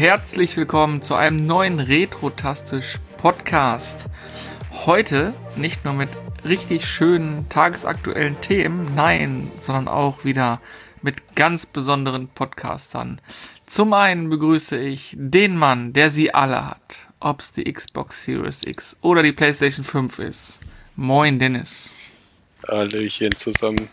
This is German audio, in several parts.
herzlich willkommen zu einem neuen Retrotastisch-Podcast. Heute nicht nur mit richtig schönen tagesaktuellen Themen, nein, sondern auch wieder mit ganz besonderen Podcastern. Zum einen begrüße ich den Mann, der sie alle hat, ob es die Xbox Series X oder die PlayStation 5 ist. Moin Dennis. Hallöchen zusammen.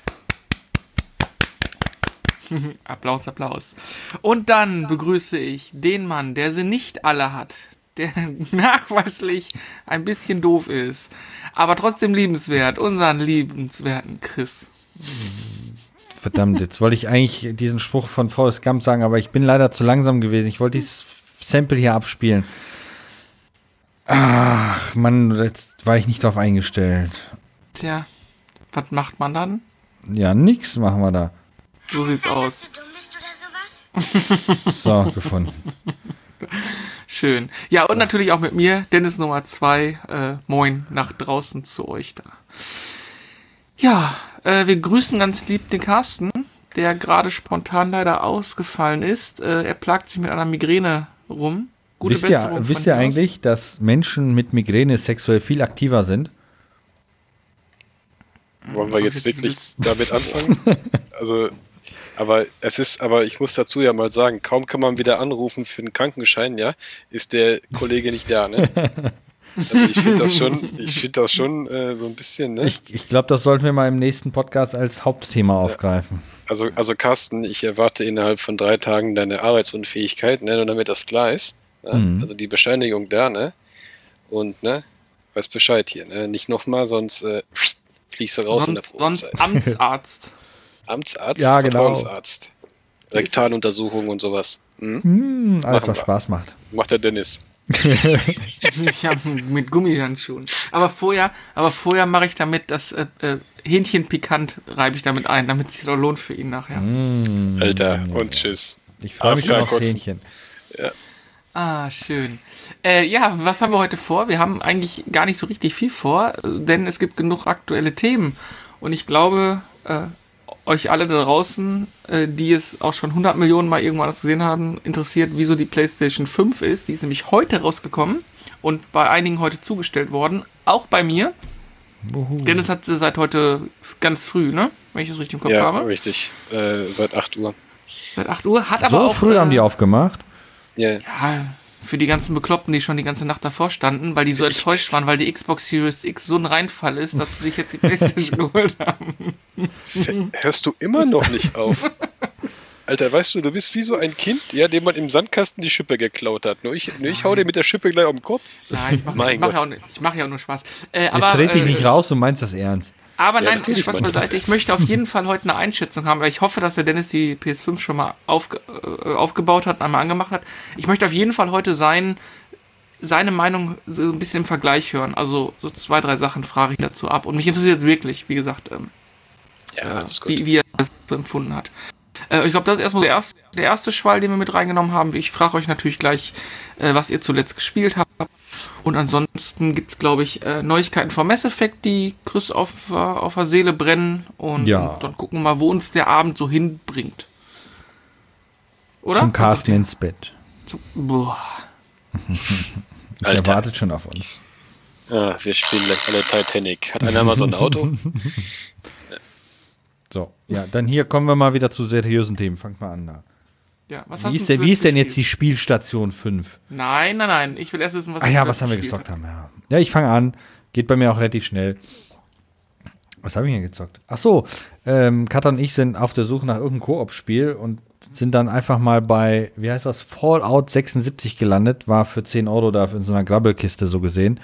Applaus, Applaus. Und dann begrüße ich den Mann, der sie nicht alle hat, der nachweislich ein bisschen doof ist, aber trotzdem liebenswert, unseren liebenswerten Chris. Verdammt, jetzt wollte ich eigentlich diesen Spruch von Forrest Gump sagen, aber ich bin leider zu langsam gewesen. Ich wollte dieses Sample hier abspielen. Ach, Mann, jetzt war ich nicht drauf eingestellt. Tja, was macht man dann? Ja, nix machen wir da. So sieht's aus. Dass du dumm bist oder sowas? So, gefunden. Schön. Ja, und natürlich auch mit mir, Dennis Nummer 2. Moin, nach draußen zu euch da. Ja, wir grüßen ganz lieb den Carsten, der gerade spontan leider ausgefallen ist. Er plagt sich mit einer Migräne rum. Gute Besserung wisst ihr eigentlich, dass Menschen mit Migräne sexuell viel aktiver sind? Wollen wir jetzt wirklich damit anfangen? Also, aber ich muss dazu ja mal sagen, kaum kann man wieder anrufen für einen Krankenschein, ja, ist der Kollege nicht da, ne? Also ich finde das schon so ein bisschen, ne? Ich glaube, das sollten wir mal im nächsten Podcast als Hauptthema aufgreifen. Also Carsten, ich erwarte innerhalb von 3 Tagen deine Arbeitsunfähigkeit, ne, nur damit das klar ist. Ne? Mhm. Also die Bescheinigung da, ne? Und, ne, weiß Bescheid hier, ne? Nicht nochmal, sonst fliegst du raus in der Probezeit. Sonst Amtsarzt. Amtsarzt? Ja, genau. Vertrauensarzt. Rektaluntersuchung und sowas. Alles, was Spaß macht. Macht der Dennis. Ja, mit Gummihandschuhen. Aber vorher mache ich damit das Hähnchen pikant reibe ich damit ein, damit es sich doch lohnt für ihn nachher. Alter, und tschüss. Ich freue mich schon aufs Kotzen. Hähnchen. Ja. Ah, schön. Ja, was haben wir heute vor? Wir haben eigentlich gar nicht so richtig viel vor, denn es gibt genug aktuelle Themen. Und ich glaube, euch alle da draußen, die es auch schon 100 Millionen Mal irgendwann gesehen haben, interessiert, wieso die PlayStation 5 ist. Die ist nämlich heute rausgekommen und bei einigen heute zugestellt worden. Auch bei mir. Dennis hat sie seit heute ganz früh, ne? Wenn ich das richtig im Kopf habe. Ja, richtig. Seit 8 Uhr. Seit 8 Uhr. Hat aber So auch, früh haben die aufgemacht? Ja. Ja, für die ganzen Bekloppten, die schon die ganze Nacht davor standen, weil die so enttäuscht waren, weil die Xbox Series X so ein Reinfall ist, dass sie sich jetzt die PlayStation geholt haben. Hörst du immer noch nicht auf? Alter, weißt du bist wie so ein Kind, ja, dem man im Sandkasten die Schippe geklaut hat. Nur ich hau dir mit der Schippe gleich auf den Kopf. Nein, ich mach ja auch nur Spaß. Aber, Jetzt red dich nicht raus, du meinst das ernst. Aber Ja, nein, natürlich Spaß meine ich das beiseite. Ich möchte auf jeden Fall heute eine Einschätzung haben, weil ich hoffe, dass der Dennis die PS5 schon mal aufgebaut hat, einmal angemacht hat. Ich möchte auf jeden Fall heute seine Meinung so ein bisschen im Vergleich hören. Also so 2, 3 Sachen frage ich dazu ab. Und mich interessiert jetzt wirklich, wie gesagt, Ja, das ist gut. wie er das so empfunden hat. Ich glaube, das ist erstmal der erste Schwall, den wir mit reingenommen haben. Ich frage euch natürlich gleich, was ihr zuletzt gespielt habt. Und ansonsten gibt es, glaube ich, Neuigkeiten vom Mass Effect, die Chris auf der Seele brennen. Und dann gucken wir mal, wo uns der Abend so hinbringt. Oder? Zum Carsten ins Bett. Boah. Der Alter. wartet schon auf uns. Ja, wir spielen gleich alle Titanic. Hat einer mal so ein Auto? So, ja, dann hier kommen wir mal wieder zu seriösen Themen. Fangt mal an da. Ja, was Wie ist denn jetzt die Spielstation 5? Nein. Ich will erst wissen, was Was haben wir gezockt haben? Ja, ich fange an. Geht bei mir auch relativ schnell. Was habe ich denn gezockt? Ach so, Katha und ich sind auf der Suche nach irgendeinem Koop-Spiel und sind dann einfach mal bei, wie heißt das, Fallout 76 gelandet. War für 10 Euro da in so einer Grabbelkiste so gesehen.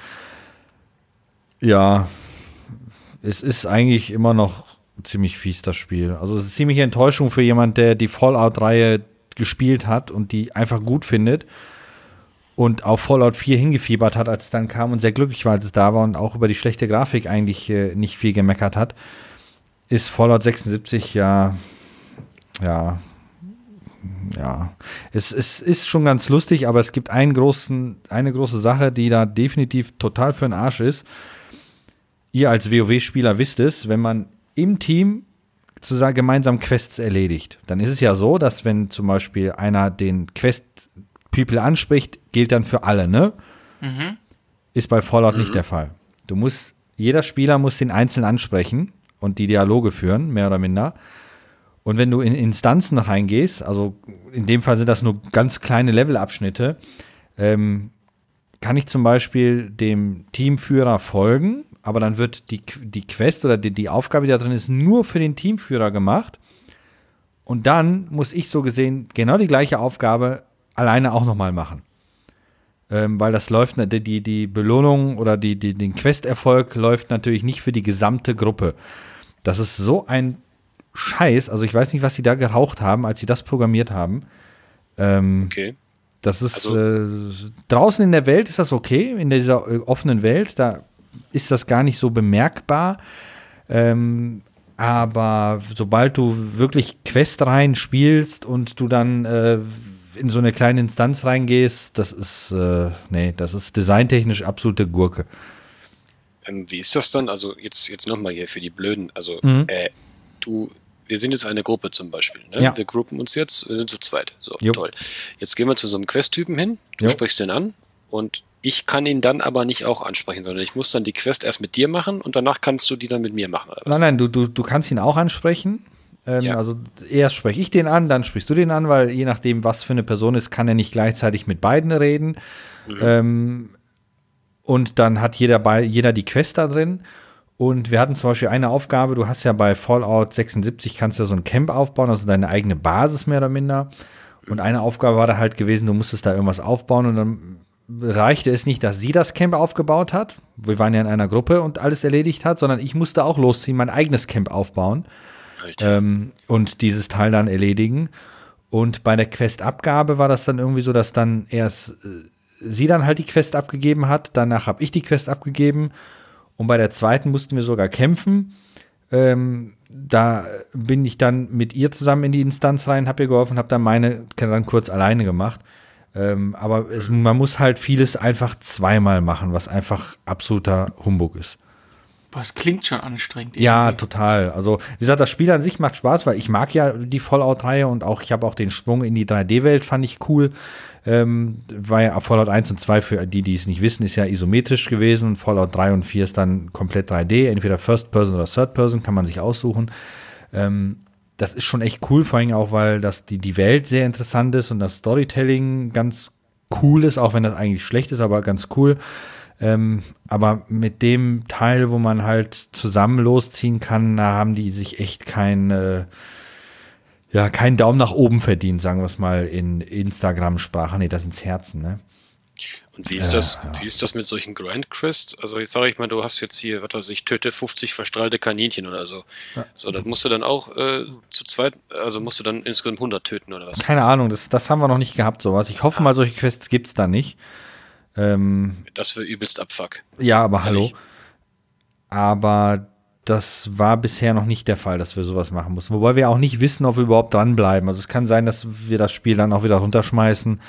Ja, es ist eigentlich immer noch ziemlich fies, das Spiel. Also es ist ziemliche Enttäuschung für jemand, der die Fallout-Reihe gespielt hat und die einfach gut findet und auf Fallout 4 hingefiebert hat, als es dann kam und sehr glücklich war, als es da war und auch über die schlechte Grafik eigentlich nicht viel gemeckert hat, ist Fallout 76 ja. Es ist schon ganz lustig, aber es gibt eine große Sache, die da definitiv total für den Arsch ist. Ihr als WoW-Spieler wisst es, wenn man im Team gemeinsam Quests erledigt, dann ist es ja so, dass wenn zum Beispiel einer den Quest People anspricht, gilt dann für alle, ne? Ist bei Fallout nicht der Fall. Jeder Spieler muss den einzeln ansprechen und die Dialoge führen, mehr oder minder. Und wenn du in Instanzen reingehst, also in dem Fall sind das nur ganz kleine Levelabschnitte, kann ich zum Beispiel dem Teamführer folgen, aber dann wird die Quest oder die Aufgabe, die da drin ist, nur für den Teamführer gemacht. Und dann muss ich so gesehen genau die gleiche Aufgabe alleine auch nochmal machen. Weil das läuft, die Belohnung oder den Questerfolg läuft natürlich nicht für die gesamte Gruppe. Das ist so ein Scheiß, also ich weiß nicht, was sie da geraucht haben, als sie das programmiert haben. Okay. Das ist, draußen in der Welt ist das okay, in dieser offenen Welt, da ist das gar nicht so bemerkbar. Aber sobald du wirklich Quest rein spielst und du dann in so eine kleine Instanz reingehst, das ist designtechnisch absolute Gurke. Wie ist das dann? Also jetzt nochmal hier für die Blöden. Also wir sind jetzt eine Gruppe zum Beispiel. Ne? Ja. Wir gruppen uns jetzt, wir sind zu zweit. So, Jupp. toll. Jetzt gehen wir zu so einem Quest-Typen hin, du Jo. sprichst den an und ich kann ihn dann aber nicht auch ansprechen, sondern ich muss dann die Quest erst mit dir machen und danach kannst du die dann mit mir machen, oder was? Nein, du kannst ihn auch ansprechen. Ja. Also erst spreche ich den an, dann sprichst du den an, weil je nachdem, was für eine Person ist, kann er nicht gleichzeitig mit beiden reden. Und dann hat jeder die Quest da drin. Und wir hatten zum Beispiel eine Aufgabe, du hast ja bei Fallout 76 kannst du ja so ein Camp aufbauen, also deine eigene Basis mehr oder minder. Und eine Aufgabe war da halt gewesen, du musstest da irgendwas aufbauen und dann reichte es nicht, dass sie das Camp aufgebaut hat. Wir waren ja in einer Gruppe und alles erledigt hat, sondern ich musste auch losziehen, mein eigenes Camp aufbauen. Und dieses Teil dann erledigen. Und bei der Questabgabe war das dann irgendwie so, dass dann erst sie dann halt die Quest abgegeben hat, danach habe ich die Quest abgegeben und bei der zweiten mussten wir sogar kämpfen. Da bin ich dann mit ihr zusammen in die Instanz rein, habe ihr geholfen, habe dann meine dann kurz alleine gemacht. Aber man muss halt vieles einfach zweimal machen, was einfach absoluter Humbug ist. Das klingt schon anstrengend. Ja, irgendwie. total. Also, wie gesagt, das Spiel an sich macht Spaß, weil ich mag ja die Fallout-Reihe und ich habe auch den Sprung in die 3D-Welt, fand ich cool. Weil ja Fallout 1 und 2, für die es nicht wissen, ist ja isometrisch gewesen und Fallout 3 und 4 ist dann komplett 3D, entweder First Person oder Third Person, kann man sich aussuchen. Das ist schon echt cool, vor allem auch, weil die Welt sehr interessant ist und das Storytelling ganz cool ist, auch wenn das eigentlich schlecht ist, aber ganz cool. Aber mit dem Teil, wo man halt zusammen losziehen kann, da haben die sich echt keinen Daumen nach oben verdient, sagen wir es mal in Instagram-Sprache. Nee, das sind Herzen, ne? Und wie ist das? Wie ist das mit solchen Grind-Quests? Also jetzt sage ich mal, du hast jetzt hier, was weiß ich, töte 50 verstrahlte Kaninchen oder so. Ja. So, das musst du dann auch zu zweit, also musst du dann insgesamt 100 töten oder was? Keine Ahnung, das haben wir noch nicht gehabt, sowas. Ich hoffe mal, solche Quests gibt's da nicht. Das wäre übelst Abfuck. Ja, aber hallo. Aber das war bisher noch nicht der Fall, dass wir sowas machen mussten. Wobei wir auch nicht wissen, ob wir überhaupt dranbleiben. Also es kann sein, dass wir das Spiel dann auch wieder runterschmeißen.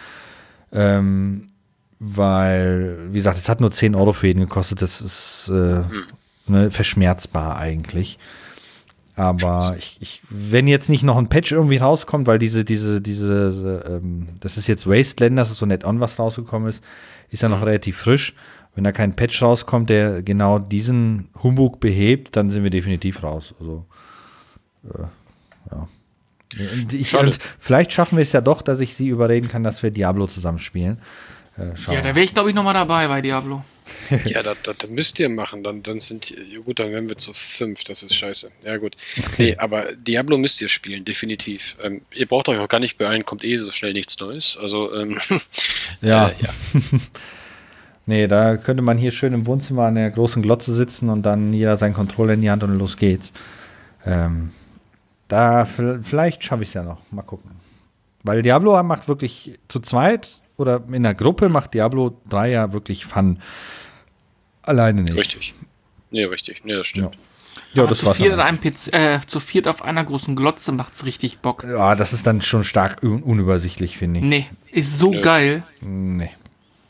Weil, wie gesagt, es hat nur 10 Euro für jeden gekostet. Das ist verschmerzbar eigentlich. Aber wenn jetzt nicht noch ein Patch irgendwie rauskommt, weil das ist jetzt Wasteland, das ist so ein Add-on, was rausgekommen ist ja noch relativ frisch. Wenn da kein Patch rauskommt, der genau diesen Humbug behebt, dann sind wir definitiv raus. Also, ja. Und vielleicht schaffen wir es ja doch, dass ich sie überreden kann, dass wir Diablo zusammenspielen. Ja, da wäre ich, glaube ich, nochmal dabei bei Diablo. Ja, das müsst ihr machen. Dann wären wir zu 5. Das ist scheiße. Ja, gut. Nee, aber Diablo müsst ihr spielen, definitiv. Ihr braucht euch auch gar nicht beeilen, kommt so schnell nichts Neues. Also, ja. Nee, da könnte man hier schön im Wohnzimmer an der großen Glotze sitzen und dann jeder seinen Controller in die Hand und los geht's. Vielleicht schaffe ich es ja noch. Mal gucken. Weil Diablo macht wirklich zu zweit oder in der Gruppe macht Diablo 3 ja wirklich Fun. Alleine nicht. Richtig. Nee, richtig. Nee, das stimmt. Ja, aber das zu viert an einem PC, zu viert auf einer großen Glotze macht's richtig Bock. Ja, das ist dann schon stark unübersichtlich, finde ich. Nee, ist so geil. Nee.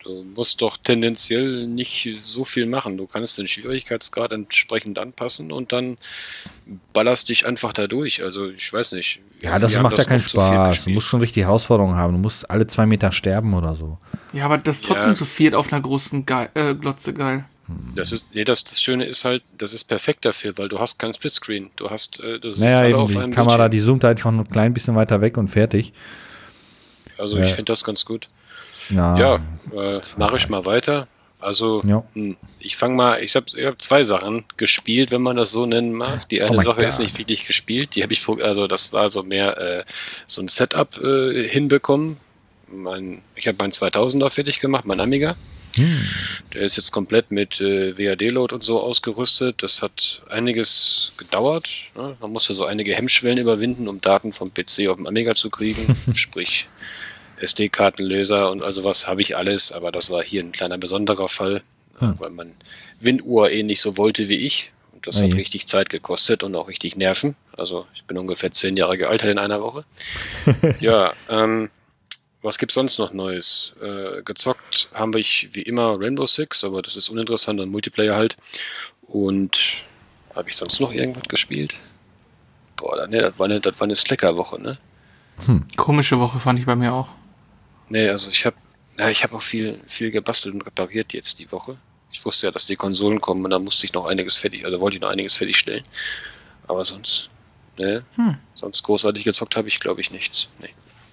Du musst doch tendenziell nicht so viel machen. Du kannst den Schwierigkeitsgrad entsprechend anpassen und dann ballerst dich einfach da durch. Also ich weiß nicht. Ja, Also das wir haben macht ja keinen oft zu viert Spaß. Du gespielt. musst schon richtig Herausforderungen haben. Du musst alle 2 Meter sterben oder so. Ja, aber das ist trotzdem Ja. zu viert auf einer großen Glotze geil. Das Schöne ist halt, das ist perfekt dafür, weil du hast keinen Splitscreen. Du siehst Naja, alle eben, auf die einem Kamera, Bildschirm. die zoomt einfach nur ein klein bisschen weiter weg und fertig. Also Ja. ich finde das ganz gut. Ja, Ja, mache ich mal weiter. Also Ja. ich fange mal, ich hab 2 Sachen gespielt, wenn man das so nennen mag. Die eine Oh mein Sache ist God. nicht wirklich gespielt, die habe ich, also das war so mehr so ein Setup hinbekommen. Ich habe meinen 2000er fertig gemacht, mein Amiga. Der ist jetzt komplett mit WAD-Load und so ausgerüstet. Das hat einiges gedauert. Ne? Man musste so einige Hemmschwellen überwinden, um Daten vom PC auf dem Amiga zu kriegen. Sprich SD-Kartenleser und also was habe ich alles. Aber das war hier ein kleiner besonderer Fall, weil man WinUhr nicht so wollte wie ich. Und das hat Ei. richtig Zeit gekostet und auch richtig Nerven. Also ich bin ungefähr 10 Jahre gealtert in einer Woche. Ja, was gibt's sonst noch Neues? Gezockt haben wir wie immer Rainbow Six, aber das ist uninteressant und Multiplayer halt. Und habe ich sonst noch irgendwas gespielt? Boah, nee, das war eine Slacker-Woche, ne? Komische Woche fand ich bei mir auch. Nee, also ich hab auch viel gebastelt und repariert jetzt die Woche. Ich wusste ja, dass die Konsolen kommen und da musste ich noch einiges wollte ich noch einiges fertigstellen. Aber sonst, ne? Sonst großartig gezockt habe ich, glaube ich, nichts. Nee.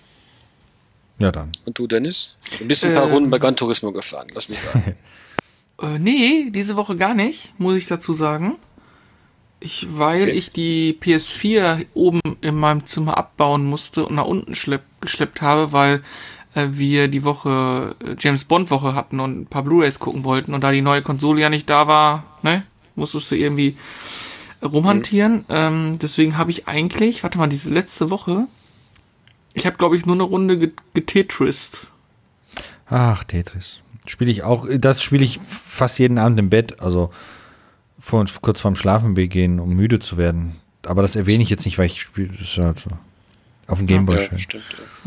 Ja, dann. Und du, Dennis? Du bist ein paar Runden bei Gran Turismo gefahren, lass mich raten. Nee, diese Woche gar nicht, muss ich dazu sagen. Weil Okay. ich die PS4 oben in meinem Zimmer abbauen musste und nach unten geschleppt habe, weil wir die Woche James Bond Woche hatten und ein paar Blu-rays gucken wollten und da die neue Konsole ja nicht da war, ne, musstest du irgendwie rumhantieren. Deswegen habe ich eigentlich, warte mal, diese letzte Woche, ich habe glaube ich nur eine Runde getetrist. Ach, Tetris. Spiele ich auch. Das spiele ich fast jeden Abend im Bett. Also kurz vorm Schlafengehen, um müde zu werden. Aber das erwähne ich jetzt nicht, weil ich spiele. Das ist halt so. Auf dem Gameboy Ja, schön. stimmt.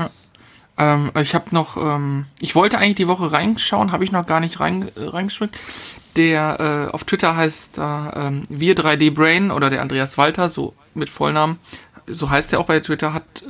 Ich habe noch, ich wollte eigentlich die Woche reinschauen, habe ich noch gar nicht reingeschickt. Der auf Twitter heißt da Wir 3D Brain oder der Andreas Walter, so mit Vollnamen, so heißt er auch bei Twitter, hat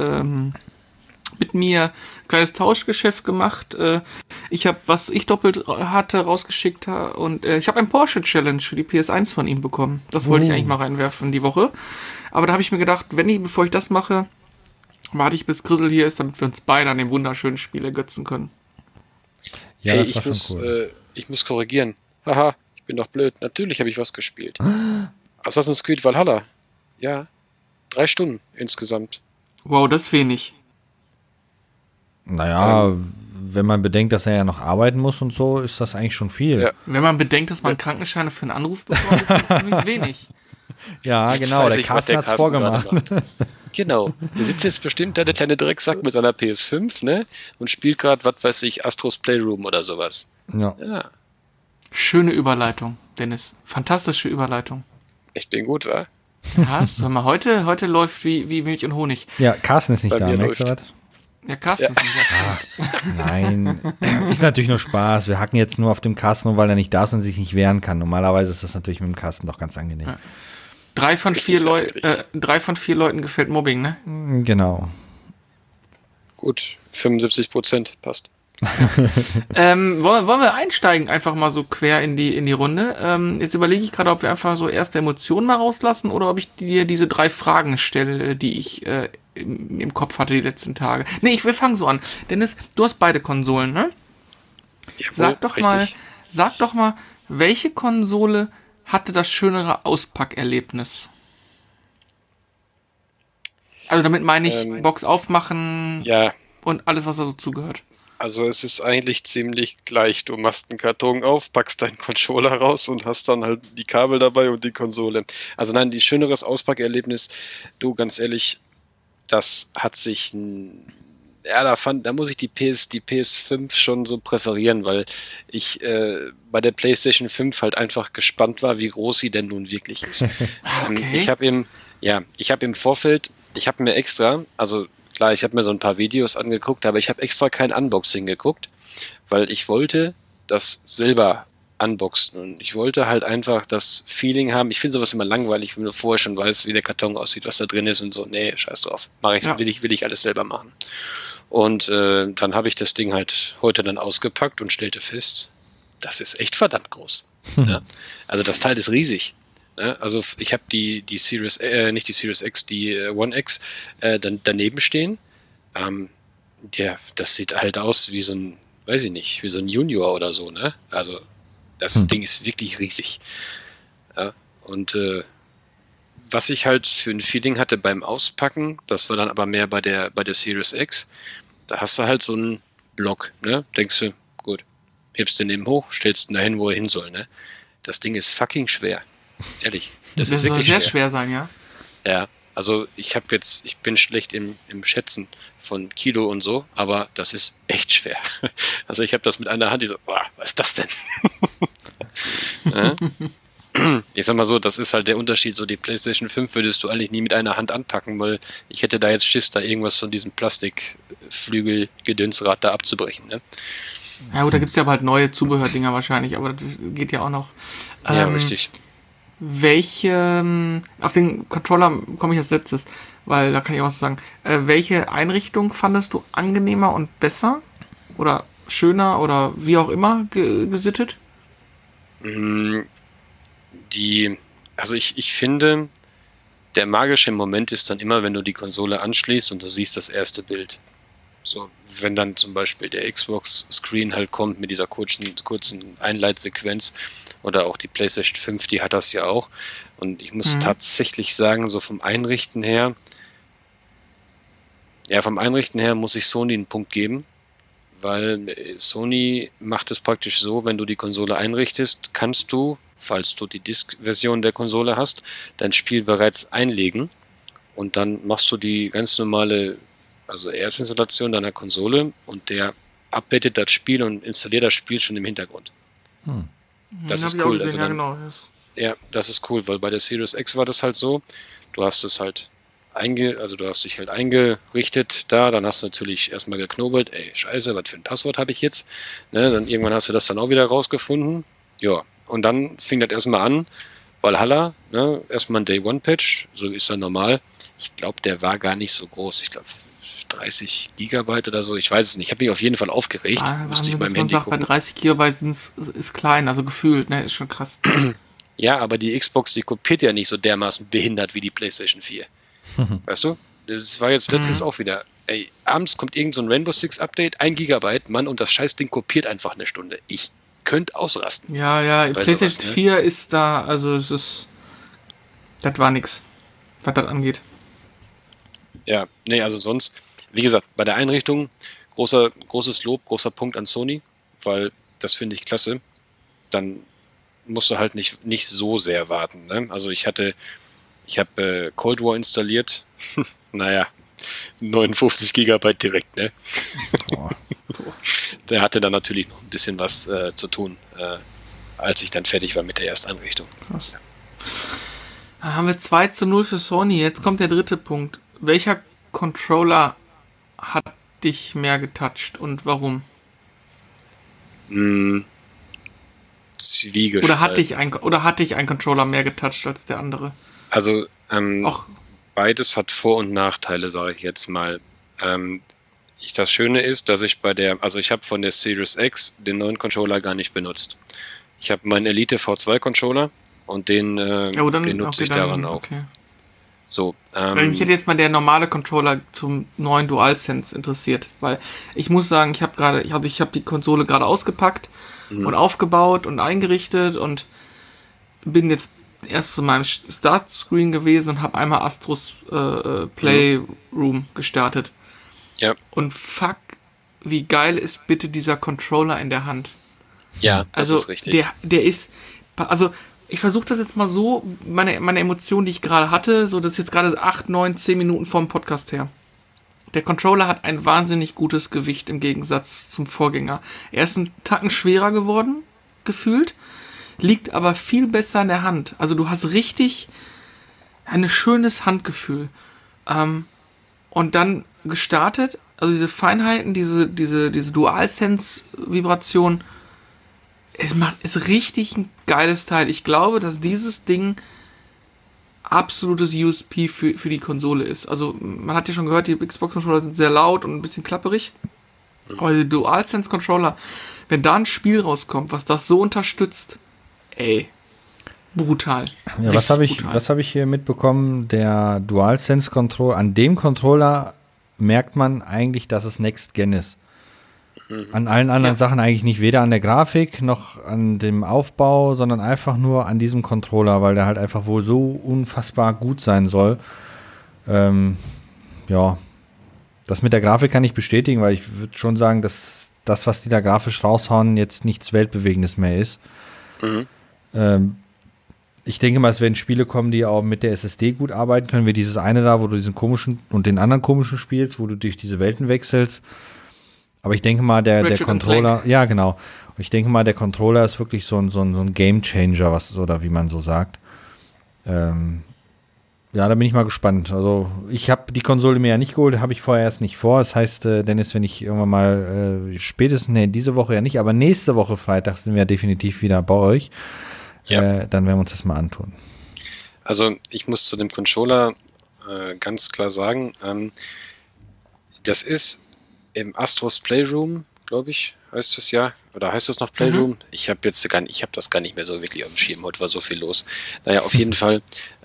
mit mir ein kleines Tauschgeschäft gemacht. Ich habe, was ich doppelt hatte, rausgeschickt und ich habe ein Porsche Challenge für die PS1 von ihm bekommen. Das wollte ich eigentlich mal reinwerfen die Woche. Aber da habe ich mir gedacht, bevor ich das mache, warte ich bis Grissel hier ist, damit wir uns beide an dem wunderschönen Spiel ergötzen können. Ja, Hey, das war schon cool. ich muss korrigieren. Haha, ich bin doch blöd. Natürlich habe ich was gespielt. Assassin's Creed Valhalla. Ja, 3 Stunden insgesamt. Wow, das ist wenig. Naja, wenn man bedenkt, dass er ja noch arbeiten muss und so, ist das eigentlich schon viel. Ja. Wenn man bedenkt, dass man Krankenscheine für einen Anruf bekommt, ist das ziemlich wenig. Ja, Jetzt genau, weiß der ich, was Carsten der hat's Carsten vorgemacht. gerade macht. Genau. Der sitzt jetzt bestimmt da, der kleine Drecksack mit seiner PS5, ne? Und spielt gerade, was weiß ich, Astros Playroom oder sowas. Ja. Ja, Schöne Überleitung, Dennis. Fantastische Überleitung. ich bin gut, wa? Ja, sag mal, heute läuft wie Milch und Honig. Ja, Carsten ist nicht Bei da, mir merkst du läuft. was? Ja, Carsten ist nicht da. Nein, ist natürlich nur Spaß. Wir hacken jetzt nur auf dem Carsten, nur weil er nicht da ist und sich nicht wehren kann. Normalerweise ist das natürlich mit dem Carsten doch ganz angenehm. Ja. 3 von 4 Leuten gefällt Mobbing, ne? Genau. Gut, 75% passt. Wollen wir einsteigen, einfach mal so quer in die Runde? Jetzt überlege ich gerade, ob wir einfach so erste Emotionen mal rauslassen oder ob ich dir diese 3 Fragen stelle, die ich im Kopf hatte die letzten Tage. Nee, wir fangen so an. Dennis, du hast beide Konsolen, ne? Jawohl, Sag doch mal, welche Konsole hatte das schönere Auspackerlebnis? Also damit meine ich Box aufmachen Ja, und alles, was da so zugehört. also es ist eigentlich ziemlich gleich. Du machst einen Karton auf, packst deinen Controller raus und hast dann halt die Kabel dabei und die Konsole. Also nein, die schöneres Auspackerlebnis, du, ganz ehrlich, das hat sich, ja, da muss ich die PS5 schon so präferieren, weil ich bei der PlayStation 5 halt einfach gespannt war, wie groß sie denn nun wirklich ist. Okay. Ich habe im Vorfeld, ich habe mir extra, also klar, ich habe mir so ein paar Videos angeguckt, aber ich habe extra kein Unboxing geguckt, weil ich wollte das selber unboxen. Und ich wollte halt einfach das Feeling haben. Ich finde sowas immer langweilig, wenn du vorher schon weißt, wie der Karton aussieht, was da drin ist und so. Nee, scheiß drauf. Will ich alles selber machen. Und dann habe ich das Ding halt heute dann ausgepackt und stellte fest, das ist echt verdammt groß. Ja? Also das Teil ist riesig. Ja? Also ich habe die Series, nicht die Series X, die One X dann daneben stehen. Das sieht halt aus wie so ein, weiß ich nicht, wie so ein Junior oder so, ne? Also das Ding ist wirklich riesig. Ja? Und was ich halt für ein Feeling hatte beim Auspacken, das war dann aber mehr bei der Series X, da hast du halt so einen Block, ne? Denkst du, gut, hebst den eben hoch, stellst ihn dahin, wo er hin soll, ne? Das Ding ist fucking schwer. Ehrlich. Das ist wirklich sehr schwer sein, ja. Ja, also ich bin schlecht im Schätzen von Kilo und so, aber das ist echt schwer. Also ich habe das mit einer Hand, ich so, boah, was ist das denn? Ja? Ich sag mal so, das ist halt der Unterschied, so die PlayStation 5 würdest du eigentlich nie mit einer Hand anpacken, weil ich hätte da jetzt Schiss, da irgendwas von diesem Plastikflügel-Gedönsrad da abzubrechen, ne? Ja gut, da gibt es ja aber halt neue Zubehördinger wahrscheinlich, aber das geht ja auch noch. Ja, richtig. Auf den Controller komme ich als letztes, weil da kann ich auch was sagen. Welche Einrichtung fandest du angenehmer und besser? Oder schöner oder wie auch immer gesittet? Also ich finde, der magische Moment ist dann immer, wenn du die Konsole anschließt und du siehst das erste Bild. So, wenn dann zum Beispiel der Xbox-Screen halt kommt mit dieser kurzen Einleitsequenz oder auch die PlayStation 5, die hat das ja auch. Und ich muss tatsächlich sagen, so vom Einrichten her muss ich Sony einen Punkt geben, weil Sony macht es praktisch so, wenn du die Konsole einrichtest, kannst du, falls du die Disk-Version der Konsole hast, dein Spiel bereits einlegen und dann machst du die ganz normale, also Erstinstallation deiner Konsole und der updatet das Spiel und installiert das Spiel schon im Hintergrund. Das ist cool. Gesehen, also dann, ja, genau. ja, das ist cool, weil bei der Series X war das halt so, du hast es halt du hast dich halt eingerichtet da, dann hast du natürlich erstmal geknobelt, ey, scheiße, was für ein Passwort habe ich jetzt? Ne, dann irgendwann hast du das dann auch wieder rausgefunden. Ja, und dann fing das erstmal an, Valhalla, ne, erstmal ein Day-One-Patch, so ist er normal. Ich glaube, der war gar nicht so groß, ich glaube 30 Gigabyte oder so, ich weiß es nicht. Ich habe mich auf jeden Fall aufgeregt. Musste ich beim Handy gucken. Bei 30 Gigabyte ist klein, also gefühlt, ne, ist schon krass. Ja, aber die Xbox, die kopiert ja nicht so dermaßen behindert wie die PlayStation 4. Weißt du? Das war jetzt letztens auch wieder. Ey, abends kommt irgend so ein Rainbow Six Update, 1 Gigabyte, Mann, und das Scheißding kopiert einfach eine Stunde. Ich könnte ausrasten. Ja, PlayStation 4 ist da, also das war nix, was das angeht. Ja, nee, also sonst, wie gesagt, bei der Einrichtung großes Lob, großer Punkt an Sony, weil das finde ich klasse. Dann musst du halt nicht so sehr warten. Ne? Also ich habe Cold War installiert. Naja, 59 Gigabyte direkt, ne? Der hatte dann natürlich noch ein bisschen was zu tun, als ich dann fertig war mit der Ersteinrichtung. Krass. Da haben wir 2:0 für Sony. Jetzt kommt der dritte Punkt. Welcher Controller hat dich mehr getoucht und warum? Zwiegespalten. Oder hat dich ein Controller mehr getoucht als der andere? Also beides hat Vor- und Nachteile, sage ich jetzt mal. Das Schöne ist, dass ich ich habe von der Series X den neuen Controller gar nicht benutzt. Ich habe meinen Elite V2 Controller und den nutze ich daran auch. Okay. So, mich hätte jetzt mal der normale Controller zum neuen DualSense interessiert, weil ich muss sagen, ich habe die Konsole gerade ausgepackt und aufgebaut und eingerichtet und bin jetzt erst zu meinem Startscreen gewesen und habe einmal Astros Playroom gestartet. Ja. Und fuck, wie geil ist bitte dieser Controller in der Hand. Ja, das ist richtig. Der ist, also ich versuche das jetzt mal so, meine Emotion, die ich gerade hatte, so das ist jetzt gerade 8, 9, 10 Minuten vom Podcast her. Der Controller hat ein wahnsinnig gutes Gewicht im Gegensatz zum Vorgänger. Er ist einen Tacken schwerer geworden, gefühlt, liegt aber viel besser in der Hand. Also du hast richtig ein schönes Handgefühl. Und dann gestartet, also diese Feinheiten, diese DualSense-Vibration, ist richtig ein geiles Teil. Ich glaube, dass dieses Ding absolutes USP für die Konsole ist. Also, man hat ja schon gehört, die Xbox-Controller sind sehr laut und ein bisschen klapperig. Aber die DualSense-Controller, wenn da ein Spiel rauskommt, was das so unterstützt, ey, brutal. Ja, was habe ich hier mitbekommen? Der DualSense-Controller, an dem Controller merkt man eigentlich, dass es Next Gen ist. An allen anderen Sachen eigentlich nicht, weder an der Grafik noch an dem Aufbau, sondern einfach nur an diesem Controller, weil der halt einfach wohl so unfassbar gut sein soll. Ja, das mit der Grafik kann ich bestätigen, weil ich würde schon sagen, dass das, was die da grafisch raushauen, jetzt nichts Weltbewegendes mehr ist. Ich denke mal, es werden Spiele kommen, die auch mit der SSD gut arbeiten können, wie dieses eine da, wo du diesen komischen und den anderen komischen spielst, wo du durch diese Welten wechselst. Aber ich denke mal, der Controller, ja genau, ich denke mal, der Controller ist wirklich so ein Game Changer, oder wie man so sagt. Ja, da bin ich mal gespannt. Also ich habe die Konsole mir ja nicht geholt, habe ich vorher erst nicht vor. Das heißt, Dennis, wenn ich irgendwann mal diese Woche ja nicht, aber nächste Woche Freitag sind wir definitiv wieder bei euch. Ja. Dann werden wir uns das mal antun. Also ich muss zu dem Controller ganz klar sagen, das ist im Astros Playroom, glaube ich, heißt es ja. Oder heißt das noch Playroom? Ich habe das gar nicht mehr so wirklich auf dem Schirm. Heute war so viel los. Naja, auf jeden Fall,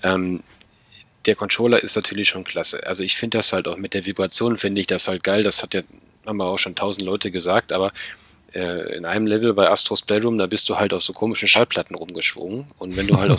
der Controller ist natürlich schon klasse. Also ich finde das halt auch mit der Vibration, finde ich das halt geil. Das haben wir auch schon 1000 Leute gesagt, aber in einem Level bei Astros Playroom, da bist du halt auf so komischen Schallplatten rumgeschwungen. Und wenn du halt auf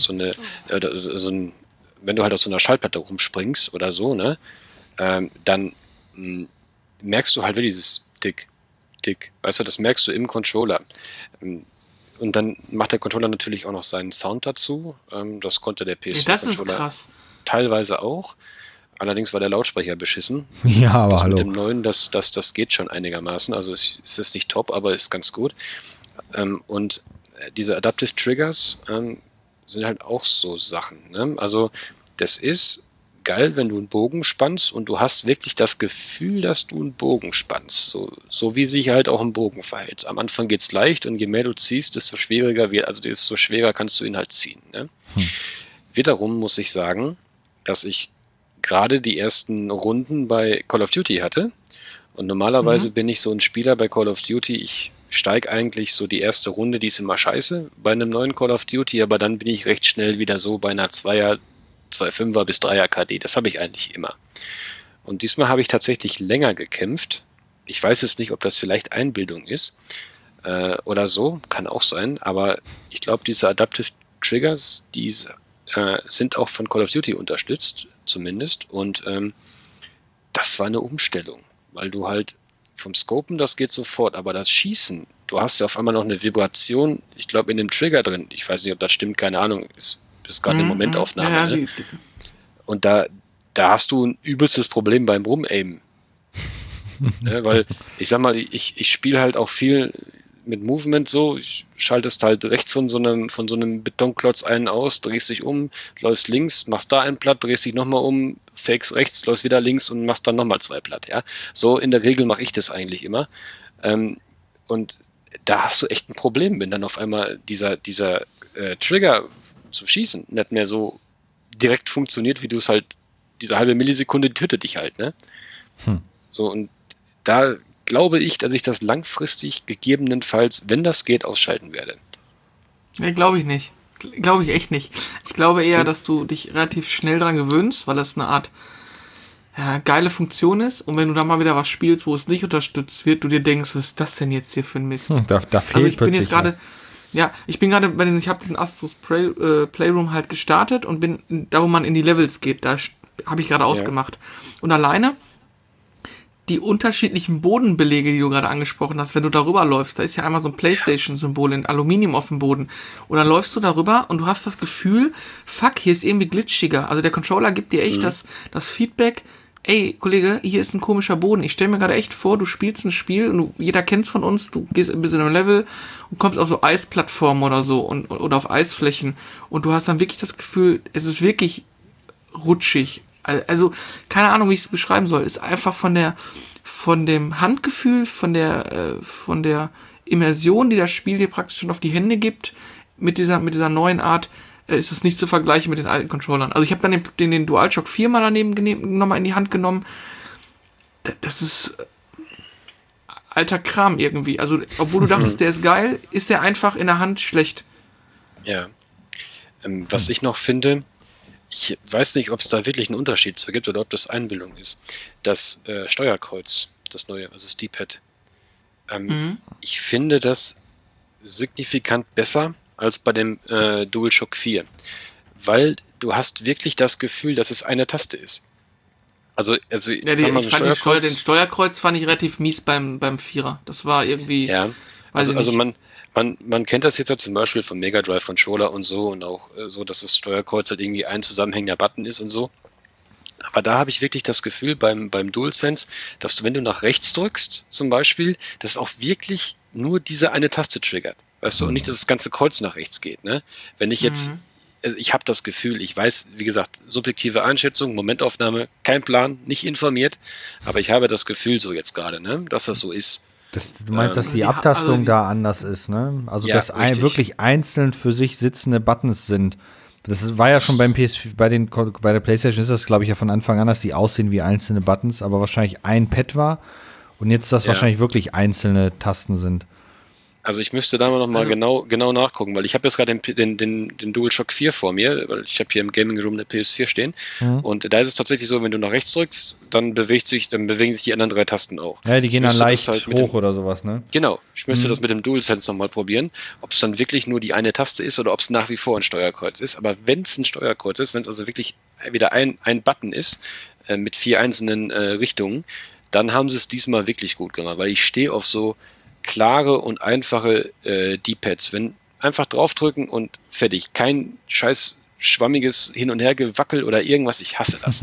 wenn du halt auf so einer Schallplatte rumspringst oder so, ne, dann merkst du halt wirklich dieses Tick, weißt du, das merkst du im Controller. Und dann macht der Controller natürlich auch noch seinen Sound dazu. Das konnte der PC-Controller teilweise auch. Allerdings war der Lautsprecher beschissen. Ja, aber das hallo. Mit dem neuen, das geht schon einigermaßen. Also es ist nicht top, aber ist ganz gut. Und diese Adaptive Triggers sind halt auch so Sachen. Ne? Also das ist geil, wenn du einen Bogen spannst und du hast wirklich das Gefühl, dass du einen Bogen spannst. So wie sich halt auch ein Bogen verhält. Am Anfang geht's leicht und je mehr du ziehst, desto schwieriger wird, also desto schwerer kannst du ihn halt ziehen. Ne? Wiederum muss ich sagen, dass ich gerade die ersten Runden bei Call of Duty hatte. Und normalerweise bin ich so ein Spieler bei Call of Duty, ich steige eigentlich so die erste Runde, die ist immer scheiße bei einem neuen Call of Duty, aber dann bin ich recht schnell wieder so bei einer 2,5er bis 3er KD. Das habe ich eigentlich immer. Und diesmal habe ich tatsächlich länger gekämpft. Ich weiß jetzt nicht, ob das vielleicht Einbildung ist oder so, kann auch sein, aber ich glaube, diese Adaptive Triggers, die sind auch von Call of Duty unterstützt, zumindest. Und das war eine Umstellung, weil du halt vom Scopen, das geht sofort, aber das Schießen, du hast ja auf einmal noch eine Vibration, ich glaube, in dem Trigger drin. Ich weiß nicht, ob das stimmt, keine Ahnung, ist gerade eine Momentaufnahme. Ja, ne? Und da hast du ein übelstes Problem beim Rumaimen. Ne? Weil, ich sag mal, ich spiele halt auch viel mit Movement so, ich schaltest halt rechts von so einem Betonklotz einen aus, drehst dich um, läufst links, machst da einen platt, drehst dich nochmal um, fakes rechts, läufst wieder links und machst dann nochmal 2 platt, ja. So in der Regel mache ich das eigentlich immer. Und da hast du echt ein Problem, wenn dann auf einmal dieser Trigger zum Schießen nicht mehr so direkt funktioniert, wie du es halt, diese halbe Millisekunde tötet dich halt, ne? So, und da glaube ich, dass ich das langfristig gegebenenfalls, wenn das geht, ausschalten werde. Nee, glaube ich nicht. Glaube ich echt nicht. Ich glaube eher, dass du dich relativ schnell dran gewöhnst, weil das eine Art geile Funktion ist. Und wenn du da mal wieder was spielst, wo es nicht unterstützt wird, du dir denkst, was ist das denn jetzt hier für ein Mist? Da fehlt also ich bin jetzt plötzlich gerade, ich habe diesen Astros Playroom halt gestartet und bin da, wo man in die Levels geht, da habe ich gerade ausgemacht. Und alleine die unterschiedlichen Bodenbelege, die du gerade angesprochen hast, wenn du darüber läufst, da ist ja einmal so ein PlayStation-Symbol in Aluminium auf dem Boden. Und dann läufst du darüber und du hast das Gefühl, fuck, hier ist irgendwie glitschiger. Also der Controller gibt dir echt das Feedback, ey, Kollege, hier ist ein komischer Boden. Ich stelle mir gerade echt vor, du spielst ein Spiel und jeder kennt's von uns, du gehst ein bisschen im Level und kommst auf so Eisplattformen oder so oder auf Eisflächen und du hast dann wirklich das Gefühl, es ist wirklich rutschig. Also, keine Ahnung, wie ich es beschreiben soll. Ist einfach von dem Handgefühl, von der Immersion, die das Spiel dir praktisch schon auf die Hände gibt, mit dieser neuen Art, ist es nicht zu vergleichen mit den alten Controllern. Also ich habe dann den DualShock 4 mal nochmal in die Hand genommen. Das ist alter Kram irgendwie. Also, obwohl du dachtest, der ist geil, ist der einfach in der Hand schlecht. Ja. Was ich noch finde, ich weiß nicht, ob es da wirklich einen Unterschied zu gibt oder ob das Einbildung ist. Das Steuerkreuz, das neue, also das D-Pad. Ich finde das signifikant besser als bei dem DualShock 4. Weil du hast wirklich das Gefühl, dass es eine Taste ist. Also Ja, sag mal, den Steuerkreuz fand ich relativ mies beim Vierer. Das war irgendwie. Ja, also man kennt das jetzt ja zum Beispiel vom Mega Drive Controller und so und auch so, dass das Steuerkreuz halt irgendwie ein zusammenhängender Button ist und so. Aber da habe ich wirklich das Gefühl beim DualSense, dass du, wenn du nach rechts drückst zum Beispiel, dass auch wirklich nur diese eine Taste triggert. Weißt du, und nicht, dass das ganze Kreuz nach rechts geht. Ne? Wenn ich jetzt, also ich habe das Gefühl, ich weiß, wie gesagt, subjektive Einschätzung, Momentaufnahme, kein Plan, nicht informiert, aber ich habe das Gefühl so jetzt gerade, ne, dass das so ist. Du meinst, dass die Abtastung da anders ist, ne? Also, ja, dass wirklich einzeln für sich sitzende Buttons sind. Das war ja schon beim bei der PlayStation ist das, glaube ich, ja von Anfang an, dass die aussehen wie einzelne Buttons, aber wahrscheinlich ein Pad war und jetzt das wahrscheinlich wirklich einzelne Tasten sind. Also ich müsste da noch mal genau nachgucken, weil ich habe jetzt gerade den DualShock 4 vor mir, weil ich habe hier im Gaming Room eine PS4 stehen und da ist es tatsächlich so, wenn du nach rechts drückst, dann bewegen sich die anderen 3 Tasten auch. Ja, die gehen dann leicht hoch oder sowas, ne? Genau, ich müsste das mit dem DualSense nochmal probieren, ob es dann wirklich nur die eine Taste ist oder ob es nach wie vor ein Steuerkreuz ist. Aber wenn es ein Steuerkreuz ist, wenn es also wirklich wieder ein Button ist, mit 4 einzelnen Richtungen, dann haben sie es diesmal wirklich gut gemacht, weil ich stehe auf so klare und einfache D-Pads. Wenn einfach draufdrücken und fertig. Kein scheiß schwammiges Hin- und Hergewackel oder irgendwas. Ich hasse das.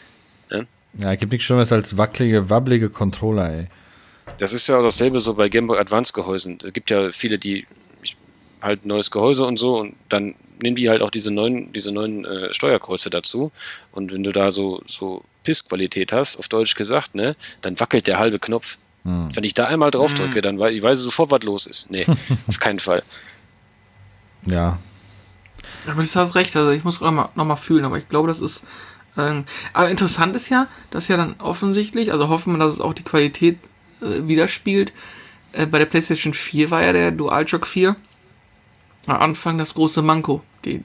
Ja, gibt nichts Schlimmeres als wabbelige Controller, ey. Das ist ja auch dasselbe so bei Game Boy Advance Gehäusen. Es gibt ja viele, die halt neues Gehäuse und so und dann nehmen die halt auch diese neuen Steuerkreuze dazu. Und wenn du da so Pissqualität hast, auf Deutsch gesagt, ne, dann wackelt der halbe Knopf. Wenn ich da einmal drauf drücke, dann weiß ich sofort, was los ist. Nee, auf keinen Fall. Ja. Aber du hast recht, also ich muss noch mal fühlen, aber ich glaube, das ist. Aber interessant ist ja, dass ja dann offensichtlich, also hoffen wir, dass es auch die Qualität widerspiegelt. Bei der PlayStation 4 war ja der DualShock 4 am Anfang das große Manko.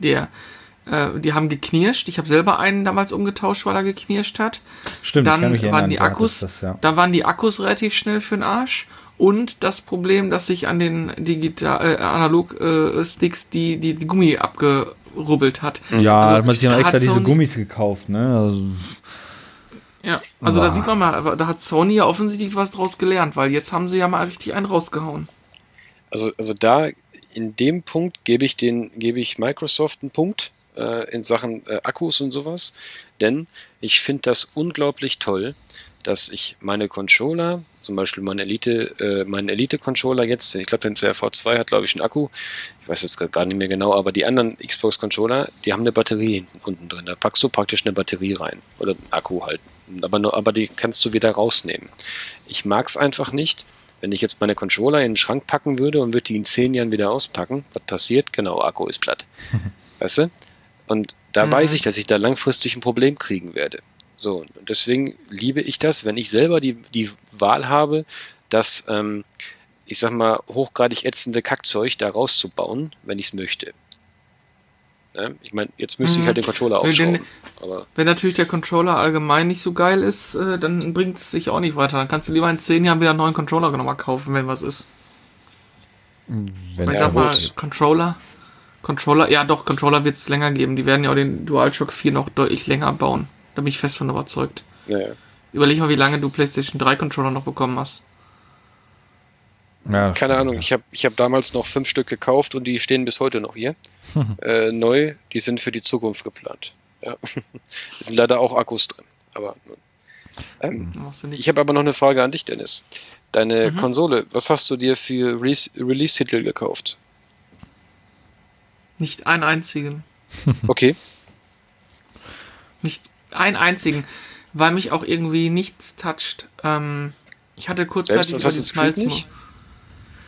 Die haben geknirscht. Ich habe selber einen damals umgetauscht, weil er geknirscht hat. Stimmt, dann ich kann mich erinnern, waren die Akkus, da waren die Akkus relativ schnell für den Arsch. Und das Problem, dass sich an den Analog-Sticks die Gummi abgerubbelt hat. Ja, also, hat man sich dann extra diese Gummis gekauft, ne? Also da sieht man mal, da hat Sony ja offensichtlich was draus gelernt, weil jetzt haben sie ja mal richtig einen rausgehauen. Also da in dem Punkt gebe ich Microsoft einen Punkt in Sachen Akkus und sowas, denn ich finde das unglaublich toll, dass ich meine Controller, zum Beispiel meinen Elite-Controller jetzt, ich glaube, der V2 hat, glaube ich, einen Akku, ich weiß jetzt gar nicht mehr genau, aber die anderen Xbox-Controller, die haben eine Batterie unten drin, da packst du praktisch eine Batterie rein, oder einen Akku halt, aber die kannst du wieder rausnehmen. Ich mag es einfach nicht, wenn ich jetzt meine Controller in den Schrank packen würde und würde die in 10 Jahren wieder auspacken, was passiert? Genau, Akku ist platt. Weißt du? Und da weiß ich, dass ich da langfristig ein Problem kriegen werde. So, und deswegen liebe ich das, wenn ich selber die Wahl habe, das, ich sag mal, hochgradig ätzende Kackzeug da rauszubauen, wenn ich es möchte. Ja, ich meine, jetzt müsste ich halt den Controller aufschrauben. Wenn natürlich der Controller allgemein nicht so geil ist, dann bringt es sich auch nicht weiter. Dann kannst du lieber in 10 Jahren wieder einen neuen Controller nochmal kaufen, wenn was ist. Ich sag mal, Controller, ja doch, Controller wird es länger geben. Die werden ja auch den DualShock 4 noch deutlich länger bauen. Da bin ich fest von überzeugt. Ja. Überleg mal, wie lange du PlayStation 3 Controller noch bekommen hast. Ja, keine Ahnung, ich hab damals noch 5 Stück gekauft und die stehen bis heute noch hier. Neu, die sind für die Zukunft geplant. Ja. Es sind leider auch Akkus drin. Aber ich habe aber noch eine Frage an dich, Dennis. Deine Konsole, was hast du dir für Release-Titel gekauft? Nicht einen einzigen. Okay. Nicht einen einzigen, weil mich auch irgendwie nichts toucht. Ich hatte kurzzeitig Selbst, was hast du nicht?